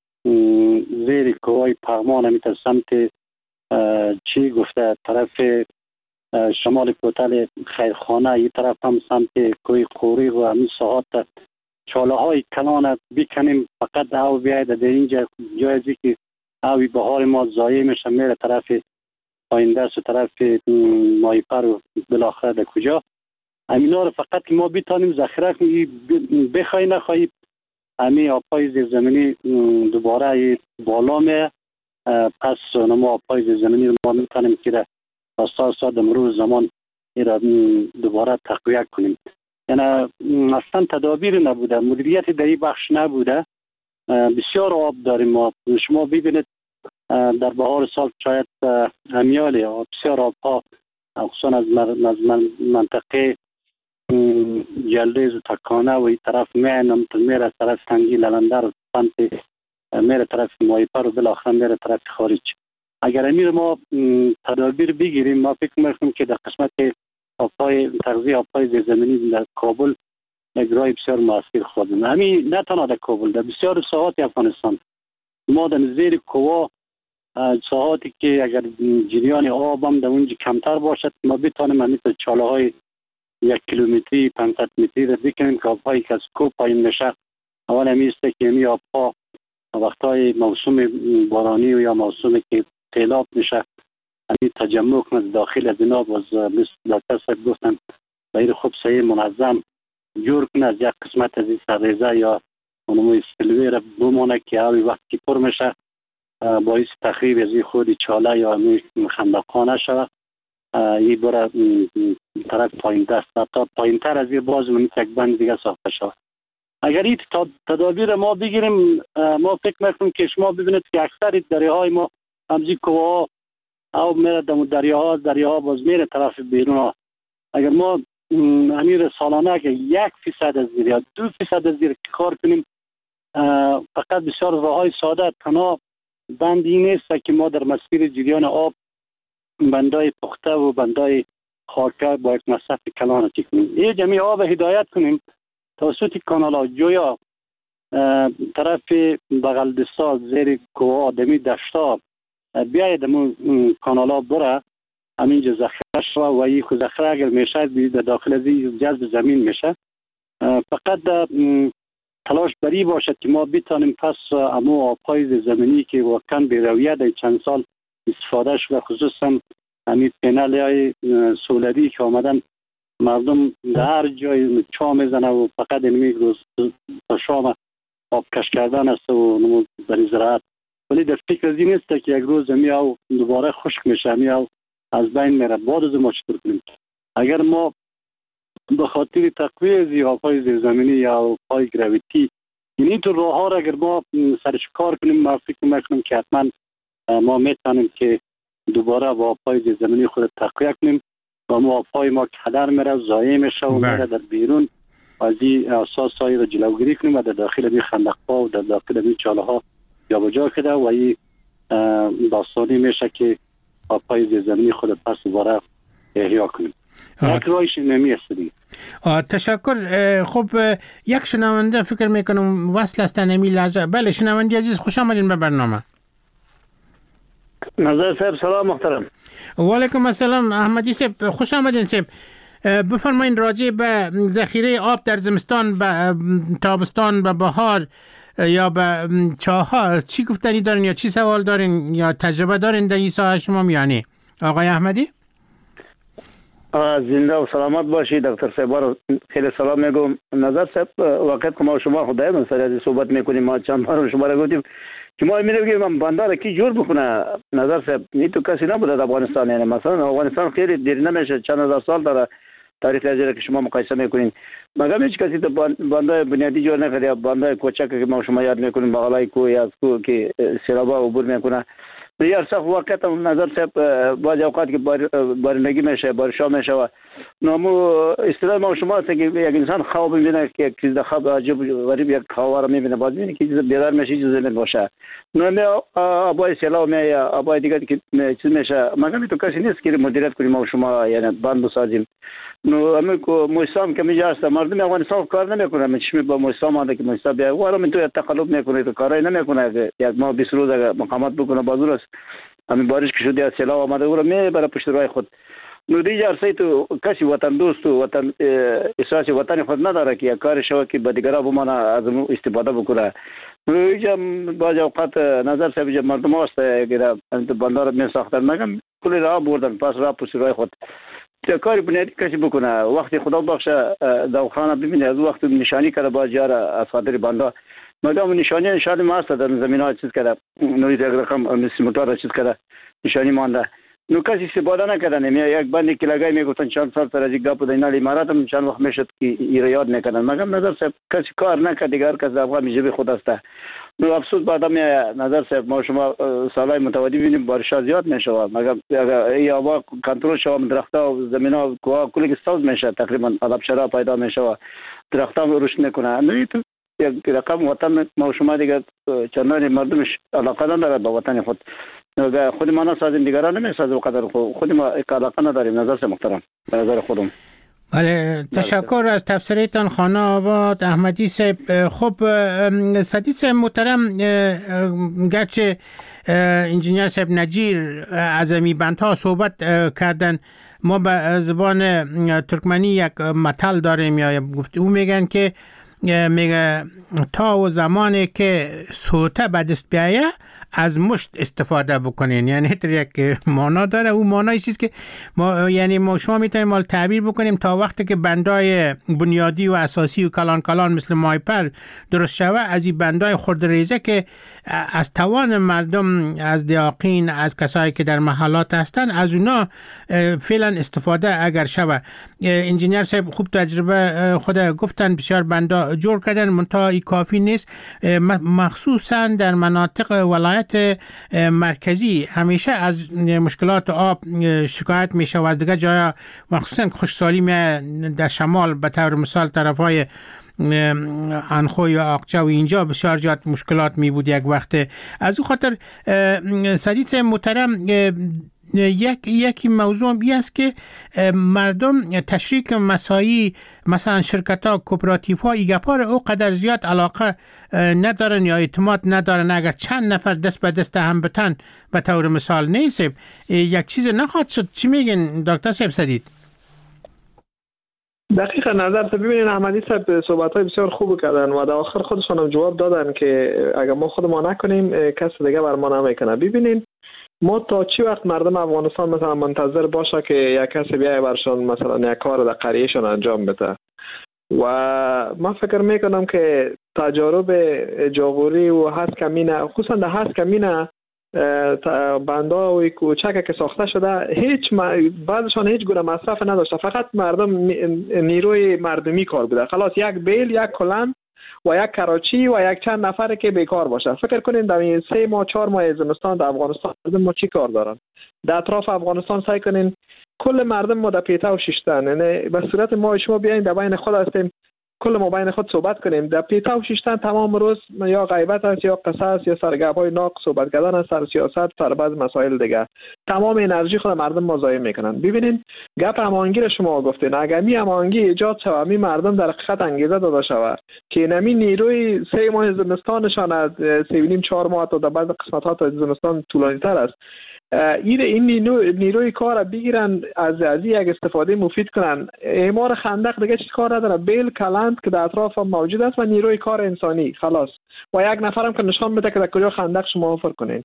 زیر کوه پغمان میتر سمت چی گفته طرف شمال کوتل خیرخانه، این طرف هم سمت کوی قوری و همین ساعت چاله های کلان بکنیم فقط او بیاید در اینجا جایزی که اوی بهار ما ضایع میشه میره طرف پایندست و طرف مایپر و بالاخره در کجا همینا رو فقط که ما بتانیم ذخیره کنیم بخوای نخوایی همین آبهای زیرزمینی دوباره بالا میه. پس ما آبهای زیرزمینی رو ما میتونیم که سال امروز زمان را دوباره تقویه کنیم. یعنی اصلا تدابیر نبوده، مدیریت در این بخش نبوده. بسیار آب داریم ما. شما ببینید در بهار سال شاید امیال بسیار آب ها خصوصا از منطقه جلدیز و تکانه و این طرف میره از طرف تنگی للندر و میره طرف مایپر و بالاخره میره طرف خارج. اگر امیر ما تدابیر بگیریم ما فکر میکنم که در قسمت تغذیه آبهای زیرزمینی در کابل یک راه بسیار موثر خواهد. همین نه تنها در کابل، در بسیار ساحات افغانستان ما در زیر کوه ساحاتی که اگر جریان آب هم در اونجا کمتر باشد ما بتانیم همین چاله های 1 کیلومتری 500 متری را بکنیم که آبهایی که از کوه پایین میشه اول همی است که همی آبها وقتهای موسم بارانی و یا موسم که سیلاب میشه همی تجمع کنند داخل از اینا باز مثل دکتر صاحب گفتن باید خوب صحیح منظم جور کنه از یک قسمت از این سرریزه یا اونموی سلوی را بمانه که اوی وقت که پر میشه باعث تخریب از این خودی چاله یا خندقانه شود این برای طرف پایین دست تا پایین تر از این باز منیت یک بند دیگه ساخته شود. اگر این تدابیر ما بگیریم ما فکر میکنم که شما ببینید که اکثر دریاهای ما همزی کوه او میره دریاها باز میره طرف بیرون ها. اگر ما همین سالانه که 1% از زیر یا 2% از زیر کار کنیم فقط بسیار راههای ساده تنها بند این نیست که ما در مسیر جریان آب بندای پخته و بندای خاکه با یک مصرف کلان چی کنیم. این جمعی آب هدایت کنیم توسط کانال ها جویا طرف بغل دستا زیر کوه آدمی دشتا بیاید کانال ها بره همینجا ذخیره شوه و این ذخیره اگر میشه در داخل از جذب زمین میشه. فقط تلاش بری باشد که ما بتانیم پس امو آبهای زمینی که واقعا بی‌رویه در چند سال استفاده شده، خصوصا همین پینل های سولری که آمدن مردم در هر جای چا میزنه و فقط اینمی روز تا شام آب کش کردن است و برای زراعت. ولی در فکر از این است که یک روز میاو دوباره خشک میشه، میاو از بین میره. بعد از ما چطور کنیم؟ اگر ما به خاطر تقویه آبهای زیرزمینی یا آبهای گراویتی این تو راه ها را اگر ما سرش کار کنیم، ما فکر میکنم که حتما ما میتونیم که دوباره با آبهای زیرزمینی خود تقویه کنیم و ما آبهای ما کدر میره، ضایع میشه و میره در بیرون. از این اساس های را جلوگیری کنیم و در داخل می خندق‌ها و در داخل می چاله ها جابجا کرده و این داستانی میشه که آبهای زیرزمینی خود پس دوباره احیا کنیم. یک راهش نمی است دیگه. تشکر. خب یک شنونده فکر میکنم وصل هستن امی لحظه. بله شنونده عزیز، خوش آمدین به برنامه. نظر صاحب سلام محترم. و علیکم السلام احمدی صاحب، خوش آمدین صاحب. بفرمایین راجع به ذخیره آب در زمستان، به تابستان، به بهار یا به چاها چی گفتنی دارین یا چی سوال دارین یا تجربه دارین در این ساحه شما؟ یعنی آقای احمدی زنده و سلامت باشی. دکتر صاحب خیلی سلام میگم. نظر صاحب وقت که ما شما خدای من سر از صحبت میکنیم، ما چند بار شما را گفتیم که ما میگیم من بندر کی جور بکنه. نظر صاحب این تو کسی نبوده در افغانستان. یعنی مثلا افغانستان خیلی دیر نمیشه، چند هزار سال داره تاریخ ازره که شما مقایسه میکنین. مگر هیچ کسی تو بندر بنیادی جور نکرده. بندر کوچک که ما شما یاد میکنیم بغلای کوه یا کو که سیلابا عبور میکنه. یار صاحب وقت هم نظر صاحب بعض اوقات که بارندگی میشه، بارشا میشه و نامو اصطلاح ما شما است که یک انسان خواب میبینه که یک چیز خواب عجیب غریب یک خواب رو میبینه، بعد میبینه که چیز بیدار میشه، چیز زنده باشه. نامو آبای سیلاب میاد یا آبای دیگه که چیز میشه. مگر تو کسی نیست که مدیریت کنیم ما شما، یعنی بند بسازیم. نو همه کو موسم که میجا است مردم افغانستان کار نمیکنه. من چشم با موسم ماده که موسم بیا وارم من تو تقلب میکنه، تو کارای نمیکنه. یک ما 20 روز مقامات بکنه بازور است. همین بارش که شده سیلاب آمده و میبره پشت روی خود. نو دیگه ارسای تو کسی وطن دوست و وطن احساس وطن خود نداره که یک کار شو که به دیگران بمانه از اون استفاده بکنه. نو اینجا بعض اوقات نظر صاحب مردم هست که بندر می ساختن، مگم کلی راه بردن پس راه پشت روی خود. کاری بنیادی کسی بکنه. وقتی خدا بخشه داوخانه ببینه از وقت نشانی کرده باز جار از خاطر بنده مدام نشانی ما است در زمینه چیز کرده، نوری یک رقم موتور چیز کرده نشانی مانده. نو کسی استفاده نکردن. یک بندی که لگای میگفتن چند سال سر از یک گپ در امارات هم چند وقت میشد که یاد نکردن. مگم نظر صاحب کسی کار نکرد دیگر کس در افغان میجبی خود است. نو افسوس بعدا می نظر صاحب ما شما سالای متوادی ببینیم بارشا زیاد میشه. مگم ای هوا کنترل شو درختها و زمینا کوه کلی که ساز میشه، تقریبا آب شرا پیدا میشه و درختها رشد نکنه. نو تو یک رقم وطن ما شما دیگه چندان مردمش علاقه نداره به وطن خود. خود ما نسازیم دیگران نمیسازه و قدر خود ما علاقه نداریم. نظر محترم به نظر خودم. بله تشکر از تفسیرتان خانه آباد احمدی صاحب. خب سدید صاحب محترم، گرچه انجینیر صاحب نجیر از امی بندها صحبت کردن، ما به زبان ترکمنی یک متل داریم یا گفت او میگن که میگه تا و زمانی که سوته به دست بیایه از مشت استفاده بکنین. یعنی هر یک معنا داره. اون معنای چیز که ما یعنی ما شما میتونیم مال تعبیر بکنیم تا وقتی که بندای بنیادی و اساسی و کلان کلان مثل مایپر درست شوه، از این بندای خردریزه که از توان مردم، از دیاقین، از کسایی که در محلات هستن، از اونا فعلا استفاده اگر شوه. انجینیر صاحب خوب تجربه خود گفتن، بسیار بندا جور کردن، منتها این کافی نیست. مخصوصا در مناطق ولایت مرکزی همیشه از مشکلات آب شکایت میشه و از دیگه جایا مخصوصا خشکسالی در شمال به طور مثال طرفای انخو یا آقچه و اینجا بسیار جات مشکلات می بود یک وقت. از اون خاطر سدید صاحب محترم یکی موضوع این است که مردم تشریک مسایی مثلا شرکت ها کوپراتیف ها ایگپار او قدر زیاد علاقه ندارن یا اعتماد ندارن. اگر چند نفر دست به دست هم بتن به طور مثال نیست یک چیز نخواهد شد. چی میگن دکتر صاحب سدید؟ دقیقا نظر ببینین احمدی صاحب صحبت‌های بسیار خوب کردن و در آخر خودشون هم جواب دادن که اگر ما خود ما نکنیم کس دیگه بر ما نمیکنه. ببینین ما تا چی وقت مردم افغانستان مثلا منتظر باشه که یک کسی بیای برشون مثلا یک کار در قریهشون انجام بده؟ و من فکر میکنم که تجارب جاغوری و هست کمینه، خصوصا در هست کمینه بندای کوچک که ساخته شده بعضشان هیچ گونه مصرف نداشته، فقط مردم نیروی مردمی کار بوده. خلاص یک بیل، یک کلند و یک کراچی و یک چند نفر که بیکار باشه. فکر کنین در این 3 ماه 4 ماه زمستان در افغانستان ما چی کار دارن؟ در اطراف افغانستان سعی کنین کل مردم ما در پیته و شیشتن، یعنی به صورت ما شما بیاین در بین خود هستیم کل ما بین خود صحبت کنیم، در پیته و شیشتن تمام روز یا غیبت است یا قصص یا سرگپ‌های ناق صحبت کردن است، سر سیاست، سر بعض مسائل دیگه. تمام انرژی خود مردم ما ضایع میکنن. ببینین گپ هماهنگی شما گفتین، اگر می هماهنگی ایجاد شود، می مردم در حقیقت انگیزه داده شود که نمی نیروی 3 ماه زمستانشان از 3.5 4 ماه تا در بعض قسمت‌ها تا زمستان طولانی‌تر است، این نیروی کار بگیرن از یک استفاده مفید کنن. اعمار خندق دیگه چیز کار نداره، بیل کلند که در اطراف موجود است و نیروی کار انسانی خلاص، و یک نفرم که نشان بده که در کجا خندق شما حفر کنین.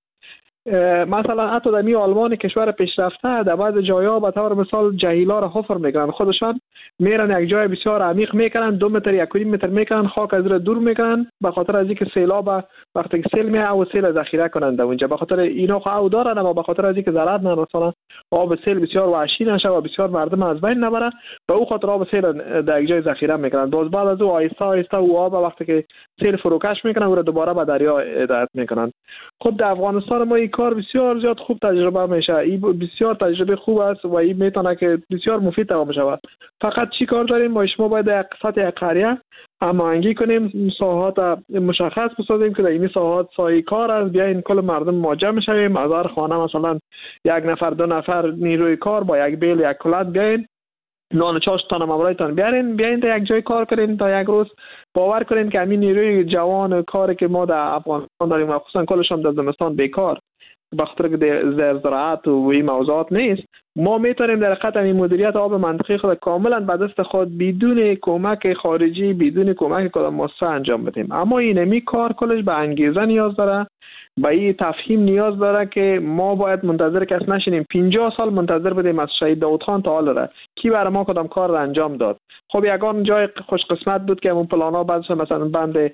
مثلا حتی در می آلمان کشور پیشرفته در بعض جایا به طور مثال جهیلا را حفر میکنن، خودشان میرن یک جای بسیار عمیق میکنن، 2 متر 1.5 متر میکنن، خاک از دور میکنن به خاطر از اینکه سیلاب وقتی که سیل میاد او سیل ذخیره کنن در اونجا، به خاطر اینا او دارن اما به خاطر از اینکه ضرر نرسونه آب سیل بسیار وحشی نشه و بسیار مردم از بین نبره، به او خاطر آب سیل در یک جای ذخیره میکنن. باز بعد از او آهسته آهسته او آب وقتی که سیل فروکش میکنن او را دوباره به دریا هدایت میکنن. خود در افغانستان ما این کار بسیار زیاد خوب تجربه میشه، این بسیار تجربه خوب است و این میتونه که بسیار مفید تمام شود. فقط چی کار داریم ما شما باید در سطح قریه هماهنگی کنیم، ساحات مشخص بسازیم که در این ساحات سایه کار است، بیاین کل مردم ما جمع شویم، از هر خانه مثلا 1 نفر 2 نفر نیروی کار با یک بیل یک کلند بیاین، نان چاش تان مامورایتان بیاین در یک جای کار کنین تا یک روز. باور کنین که همین نیروی جوان کاری که ما در افغانستان داریم و خصوصا کلشون در زمستان بیکار به خاطر که زراعت و این موضوعات نیست، ما میتونیم در حقیقت این مدیریت آب منطقه خود کاملا به دست خود بدون کمک خارجی، بدون کمک کدام مؤسسه انجام بدیم. اما این کار کلش به انگیزه نیاز داره، به این تفهیم نیاز داره که ما باید منتظر کس نشینیم 50 سال منتظر بدیم از شهید داود خان تا حال کی برای ما کدام کار را انجام داد. خب یگان جای خوش قسمت بود که اون پلانا بعدش مثلا بند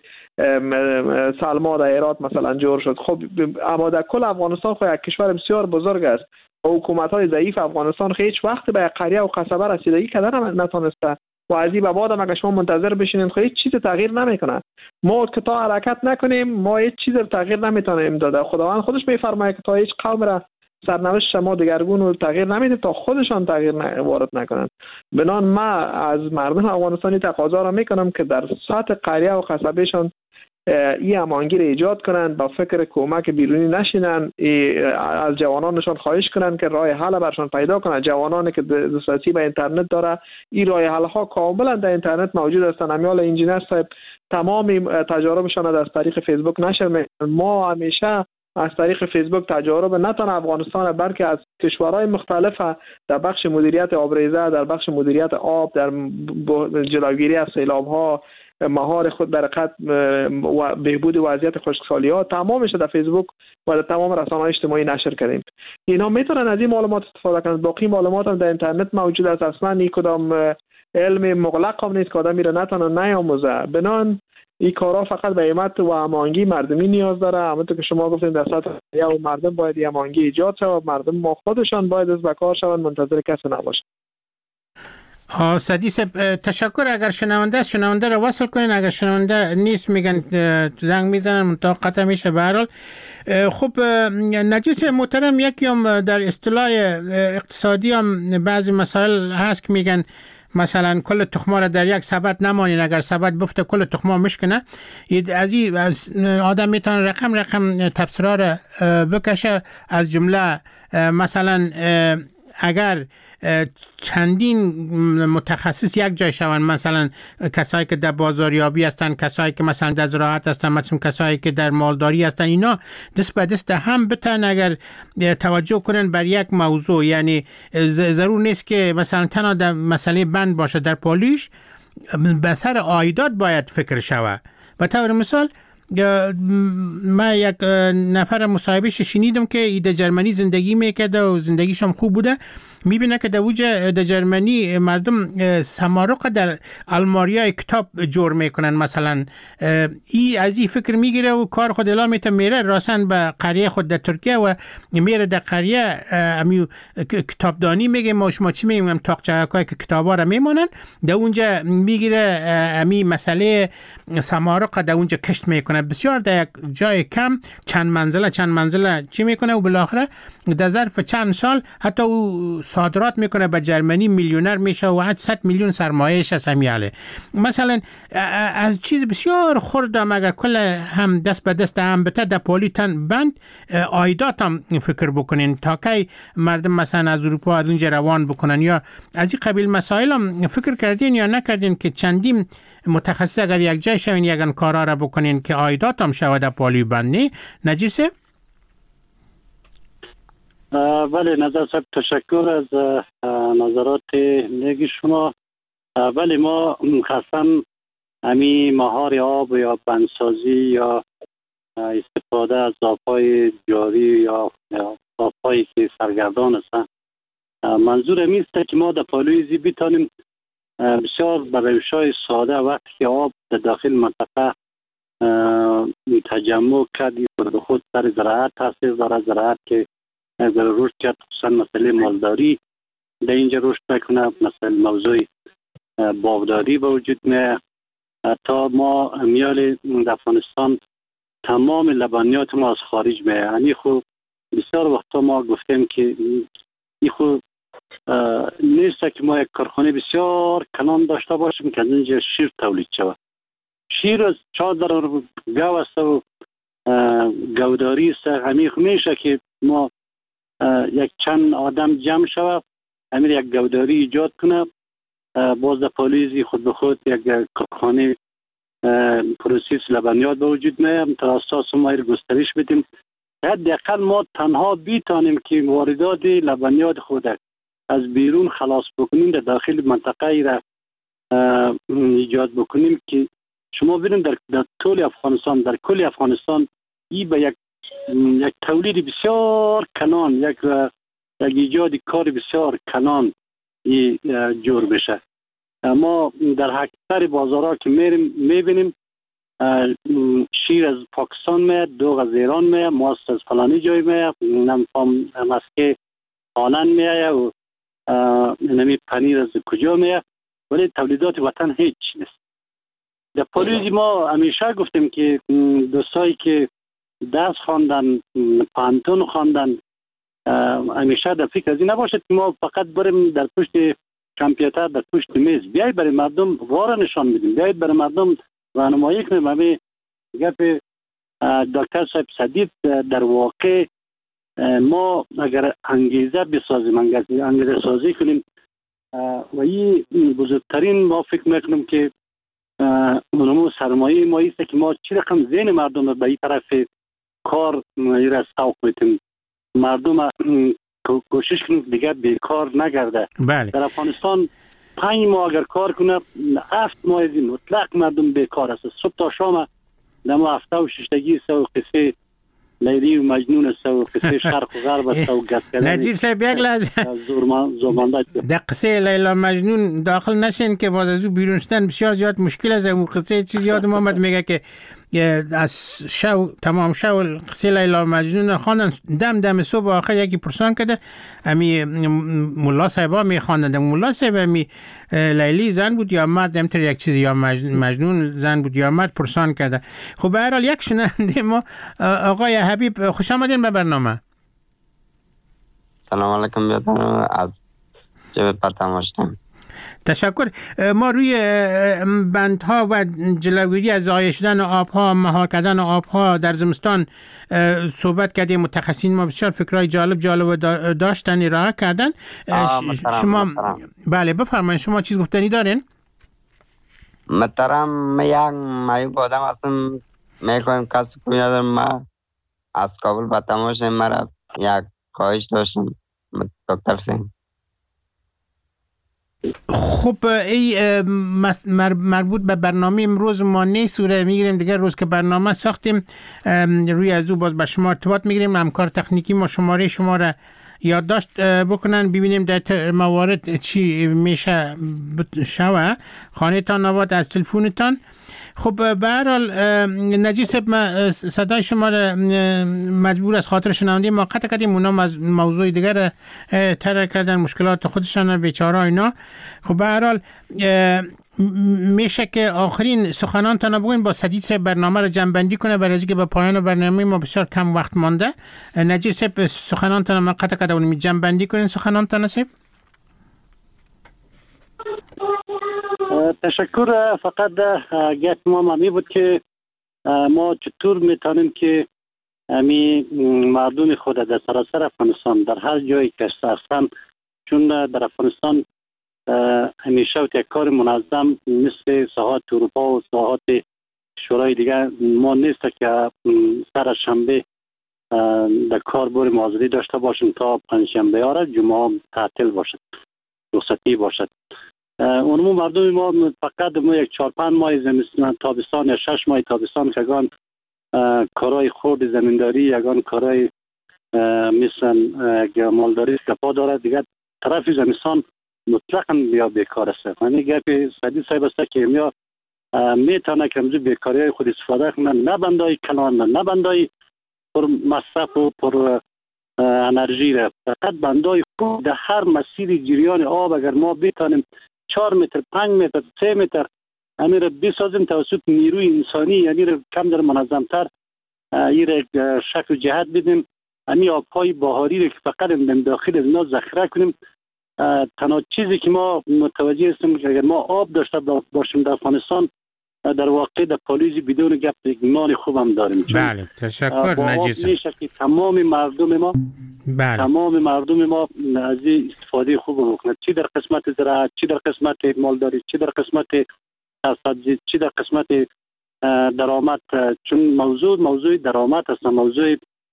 سلما در هرات مثلا جور شد. خب اما در کل افغانستان خود یک کشور بسیار بزرگ است و حکومت‌های ضعیف افغانستان هیچ وقت به قریه و قصبه رسیدگی کردن نتونسته و از این به بعد هم اگه شما منتظر بشینید خب هیچ چیز تغییر نمیکنه. ما که تا حرکت نکنیم ما هیچ چیز تغییر نمیتونیم داده. خداوند خودش میفرماید که تا هیچ قوم را سرنوشت ما دگرگون و تغییر نمیده تا خودشان تغییر وارد نکنن. بنان ما از مردم افغانستانی تقاضا را میکنم که در سطح قریه و قصبهشان این هماهنگی را ایجاد کنند، با فکر کمک بیرونی نشینن، از جوانانشان خواهش کنند که راه حل برشان پیدا کنند. جوانانی که دسترسی به اینترنت داره این راه حل ها کاملا در اینترنت موجود هستند. امیال انجینر صاحب تمام تجاربشان از طریق فیسبوک نشر میکنند. ما همیشه از طریق فیسبوک تجارب نه تنها افغانستان بلکه از کشورهای مختلف در بخش مدیریت آبریزه، در بخش مدیریت آب، در جلوگیری از سیلاب‌ها، مهار خود در حقیقت و بهبود وضعیت خشکسالی‌ها تمامش در فیسبوک و در تمام رسانه‌های اجتماعی نشر کردیم. اینا میتونن از این معلومات استفاده کنند. باقی معلومات هم در اینترنت موجود است. اصلا این کدام علم مغلق هم نیست که آدم میره نتونه نیاموزه. بنان این کارا فقط به همت و هماهنگی مردمی نیاز داره. همونطور که شما گفتین در سطح و مردم باید هماهنگی ایجاد شود، مردم ما خودشان باید از بکار شوند، منتظر کسی نباشند. سدی صاحب تشکر. اگر شنونده رو وصل کنین، اگر شنونده نیست میگن زنگ میزنن منتها قطع میشه. به هر حال خب نجیب محترم، یکی هم در اصطلاح اقتصادی هم بعضی مسائل هست که میگن مثلا کل تخما را در یک سبد نمانین، اگر سبد بفته کل تخما مشکنه. از آدم میتونه رقم تفسیرها را بکشه، از جمله مثلا اگر چندین متخصص یک جای شوند، مثلا کسایی که در بازاریابی هستن، کسایی که مثلا در زراعت هستن، مثلا کسایی که در مالداری هستن، اینا دست به دست هم بتن اگر توجه کنن بر یک موضوع. یعنی ضرور نیست که مثلا تنها در مسئله بند باشه، در پالیش به سر عایدات باید فکر شود. به طور مثال من یک نفر مصاحبهش شنیدم که ایده جرمنی زندگی میکرده و زندگیش هم خوب بوده. میبینه که در جرمنی مردم سمارق در الماریای کتاب جور میکنن. مثلا از این فکر میگیره و کار خود اعلام میته، میره راسن به قریه خود در ترکیه و میره در قریه امی کتابدانی میگه، ما شما چی میگیم، تاقچه‌های که کتابا را میمونن در اونجا میگیره، امی مسئله سمارق در اونجا کشت میکنه، بسیار در یک جای کم چند منزله چی میکنه و بالاخره در ظرف چند سال حتی او صادرات میکنه به جرمنی، میلیونر میشه و 100 میلیون سرمایه‌اش از همیاله. مثلا از چیز بسیار خوردم اگر کل هم دست به دست هم بته در پولیتن بند عایدات هم فکر بکنین تا که مردم مثلا از اروپا از اونجا روان بکنن، یا از این قبیل مسائل هم فکر کردین یا نکردین که چندین متخصص اگر یک جای شوین یگان کارا را بکنین که عایدات هم شود در پولی بند نجیسه؟ بله نظر صاحب، تشکر از نظرات نیک شما. بله ما خاصا همی مهار آب یا بندسازی یا استفاده از آبهای جاری یا آبهایی که سرگردان هستن، منظور همی است که ما در پالوی زی بتانیم بسیار به روش‌های ساده وقتی که آب در داخل منطقه تجمع کردی و خود سر زراعت تاثیر داره، زراعت که اگر رشد کرد خصوصا مسئله مالداری در اینجا رشد نکنه، مثلا موضوع باغداری به وجود میاد. تا ما میال در افغانستان تمام لبنیات ما از خارج میاد. یعنی خب بسیار وقتا ما گفتیم که این خب نیست که ما یک کارخانه بسیار کلان داشته باشیم که از اینجا شیر تولید شود. شیر از چادر گاو است و گوداری است. همین میشه که ما یک چند آدم جمع شود، همین یک گوداری ایجاد کنه، باز در پالیزی خود به خود یک کارخانه پروسس لبنیات به وجود میاد. تا اساس ما رو گسترش بدیم، حداقل ما تنها بیتانیم که واردات لبنیات خود از بیرون خلاص بکنیم، در داخل منطقه ای را ایجاد بکنیم که شما ببینید در طول افغانستان، در کل افغانستان این به یک تولید بسیار کلان، یک ایجاد کار بسیار کلان جور بشه. ما در اکثر بازارها که میبینیم شیر از پاکستان میاد، دوغ از ایران میاد، ماست از فلانی جای میاد، نمیفهم مسکه هالند میاد و نمی پنیر از کجا میاد، ولی تولیدات وطن هیچ نیست. در پالیزی ما همیشه گفتیم که دوستایی که درس خواندن، پانتون خواندن، همیشه در فکر از این نباشد که ما فقط بریم در پشت کامپیوتر، در پشت میز بیاید برای مردم واره نشان بدیم، بیاید برای مردم راهنمایی کنیم. همین گپ دکتر صاحب صدیق در واقع ما اگر انگیزه بسازیم، انگیزه سازی کنیم و این بزرگترین ما فکر میکنم که اونمو سرمایه ما است که ما چی رقم ذهن مردم به این طرف کار را سوق بدیم، مردم کوشش کنیم دیگه بیکار نگرده. بله. در افغانستان 5 ماه اگر کار کنه 7 ماه از این مطلق مردم بیکار است. صبح تا شام در ما هفته و ششتگی است و قصه لیلی و مجنون است و قصه شرق و غرب است و گسکلانی. نجیب صاحب یک لحظه در قصه لیلا مجنون داخل نشین که باز از او بیرون شدن بسیار زیاد مشکل است. اون قصه چیز یادم آمد، میگه که از تمام شو قصه لیلا مجنون خواندن، دم صبح آخر یکی پرسان کرده، امی ملا صاحبا میخواندن، ملا صاحب امی لیلی زن بود یا مرد، همطور یک چیزی، یا مجنون زن بود یا مرد، پرسان کرده. خب به هر حال یک شنونده ما آقای حبیب، خوش آمدین به برنامه. سلام علیکم بیادر، از جبت پر تماشتم. تشکر. ما روی بندها و جلوگیری از ضایع شدن آبها، مهار کردن آبها در زمستان صحبت کردیم. متخصصین ما بسیار فکرای جالب داشتن، ارائه کردن. شما بله بفرمایید، شما چیز گفتنی دارین؟ محترم، یک معیوب آدم هستم، میکنم کسی کوی ندارم. ما از کابل به تماشای مرا یک خواهش داشتم دکتر سین. خب ای مربوط به برنامه امروز ما نیست، سوره میگیریم دیگر روز که برنامه ساختیم روی از او باز به شما ارتباط میگیریم. همکار تکنیکی ما شماره شما را یادداشت بکنن، ببینیم در موارد چی میشه شوه. خانه تان آباد از تلفونتان. خب به هر حال نجیب صاحب، ما صدای شما را مجبور از خاطر شنونده ما قطع کردیم. اونا از موضوع دیگر طرح کردن، مشکلات خودشان بیچاره اینا. خب به هر حال میشه که آخرین سخنانتان بگوین با سدید صاحب برنامه رو جمع‌بندی کنه، برای اینکه به پایان برنامه ما بسیار کم وقت مانده. نجیب صاحب سخنانتان ما قطع کرده، اونم جمع‌بندی کنین سخنانتان صاحب. تشکر. فقط گفت ما می بود که ما چطور میتونیم که امی مردم خود در سراسر افغانستان در هر جایی که هستن، چون در افغانستان همیشه یک کار منظم مثل ساعات اروپا و ساعات شورای دیگر ما نیست که سر شنبه در کار بور معذری داشته باشیم تا پنجشنبه ها جمعه تعطیل باشد، رخصتی باشد. اونمو مردم ما فقط ما یک 4-5 ماه زمستان تابستان یا 6 ماه تابستان که یگان کارهای خرد زمینداری، یگان کارهای مثل مالداری کپا داره، دیگر طرف زمستان مطلقاً بیا بیکار است. یعنی گپی سدید صاحب است که میا میتونه که امروز بیکاری های خود استفاده کنن، نه بندای کلان، نه بندای پر مصرف و پر انرژی را، فقط بندای خود در هر مسیر جریان آب اگر ما بتانیم 4 متر 5 متر 3 متر امیر را بسازیم توسط نیروی انسانی، یعنی را کم در منظمتر این را شکل و جهت بدیم، امی آبهای بهاری را که فقط در داخل از اینا ذخیره کنیم. تنها چیزی که ما متوجه هستیم که اگر ما آب داشته باشیم در افغانستان، در واقع در پالیزی بدون گپ نان خوبم داریم. بله تشکر نجیب صاحب. میشه که تمام مردم ما تمام مردم ما از این استفاده خوب بکنند، چی در قسمت زراعت، چی در قسمت مالداری، چی در قسمت سبزی، چی در قسمت درآمد. چون موضوع درآمد است، موضوع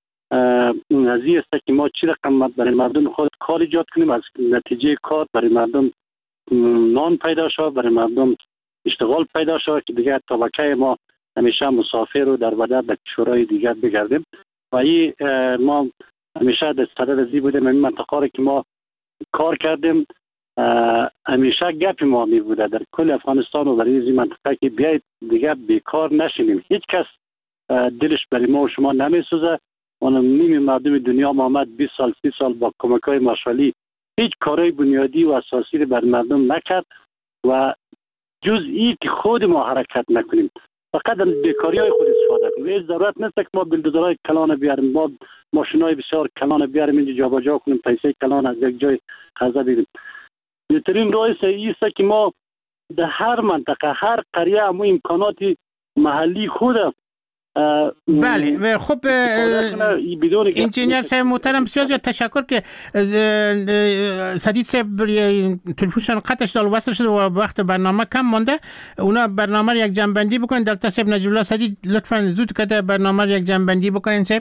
از این است که ما چی رقم برای مردم خود کار ایجاد کنیم، از نتیجه کار برای مردم نان پیدا شود، برای مردم اشتغال پیدا شود که دیگر طبقه ما همیشه مسافر و در بدر در کشورهای دیگر بگردیم. و این ما همیشه در صدد ازی بودیم، این منطقه که ما کار کردیم همیشه گپ ما می بوده در کل افغانستان و برای این منطقه که بیایید دیگر بیکار نشینیم. هیچ کس دلش برای ما و شما نمی سوزه. اونم نیم مردم دنیا ما آمد 20 سال 30 سال با کمک‌های مارشالی هیچ کارهای بنیادی و اساسی رو بر مردم نکرد و جز این که خود ما حرکت نکنیم، فقط بیکاری های خود استفاده کنیم. هیچ ضرورت نیست که ما بلدوزرهای کلان بیاریم، ما ماشینای بسیار کلان بیاریم اینجا جابجا کنیم، پیسه کلان از یک جای خزه بدیم. بهترین راه است که ما در هر منطقه هر قریه هم امکانات محلی خود بله. خب انجینیر صاحب محترم، بسیار زیاد تشکر که سدید صاحب تلفنشون قطع شد و وصل شد و وقت برنامه کم مانده. اونا برنامه رو یک جمع‌بندی بکنن. دکتر صاحب نجیب الله سدید لطفاً زود که برنامه رو یک جمع‌بندی بکنین صاحب.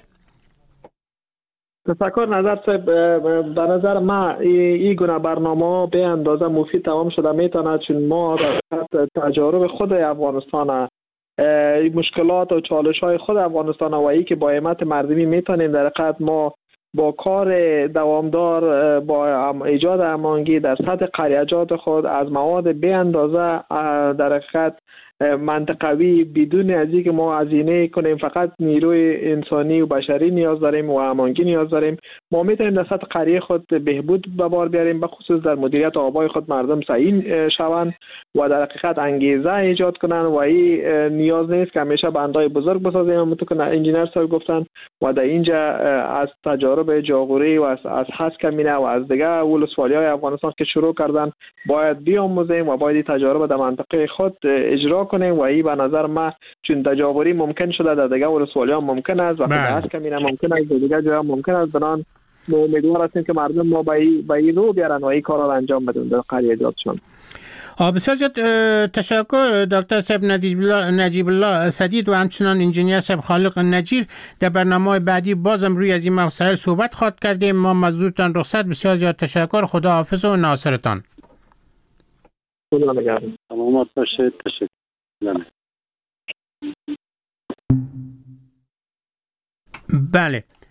تشکر نظر صاحب. به نظر ما این گونه برنامه به اندازه مفید تمام شده میتونه، چون ما در تجارب خود افغانستان مشکلات و چالش های خود افغانستان و ای که با همت مردمی میتونیم در حقیقت ما با کار دوامدار با ایجاد امانگی در سطح قریجات خود از مواد به اندازه در حقیقت منطقوی بدون از اینکه ما هزینه کنیم، فقط نیروی انسانی و بشری نیاز داریم و هماهنگی نیاز داریم، ما میتونیم در سطح قریه خود بهبود به بار بیاریم، به خصوص در مدیریت آبای خود مردم سعی شوند و در حقیقت انگیزه ایجاد کنن و این نیاز نیست که همیشه بندای بزرگ بسازیم. همونطور که انجینر صاحب گفتن و در اینجا از تجارب جاغوری و از حس کمینه و از دیگه ولسوالی‌های افغانستان که شروع کردن باید بیاموزیم و باید تجارب در منطقه خود اجرا کنیم و این به نظر من چون تجاوری ممکن شده در دیگه ولسوالی‌ها ممکن است و حس کمینه ممکن است در دیگه جاها ممکن است. بنان ما امیدوار هستیم که مردم ما به این رو بیارن و این کارا رو انجام بدن در قریه‌جاتشون. بسیار زیاد تشکر دکتر صاحب نجیب الله سدید و همچنان انجینیر صاحب خالق نجیر. در برنامه بعدی بازم روی از این مسائل صحبت خواهد کردیم. ما مزدورتان رخصت. بسیار زیاد تشکر. خدا حافظ و ناصرتان. خدا نگهدار. تمام باشید. تشکر. بله.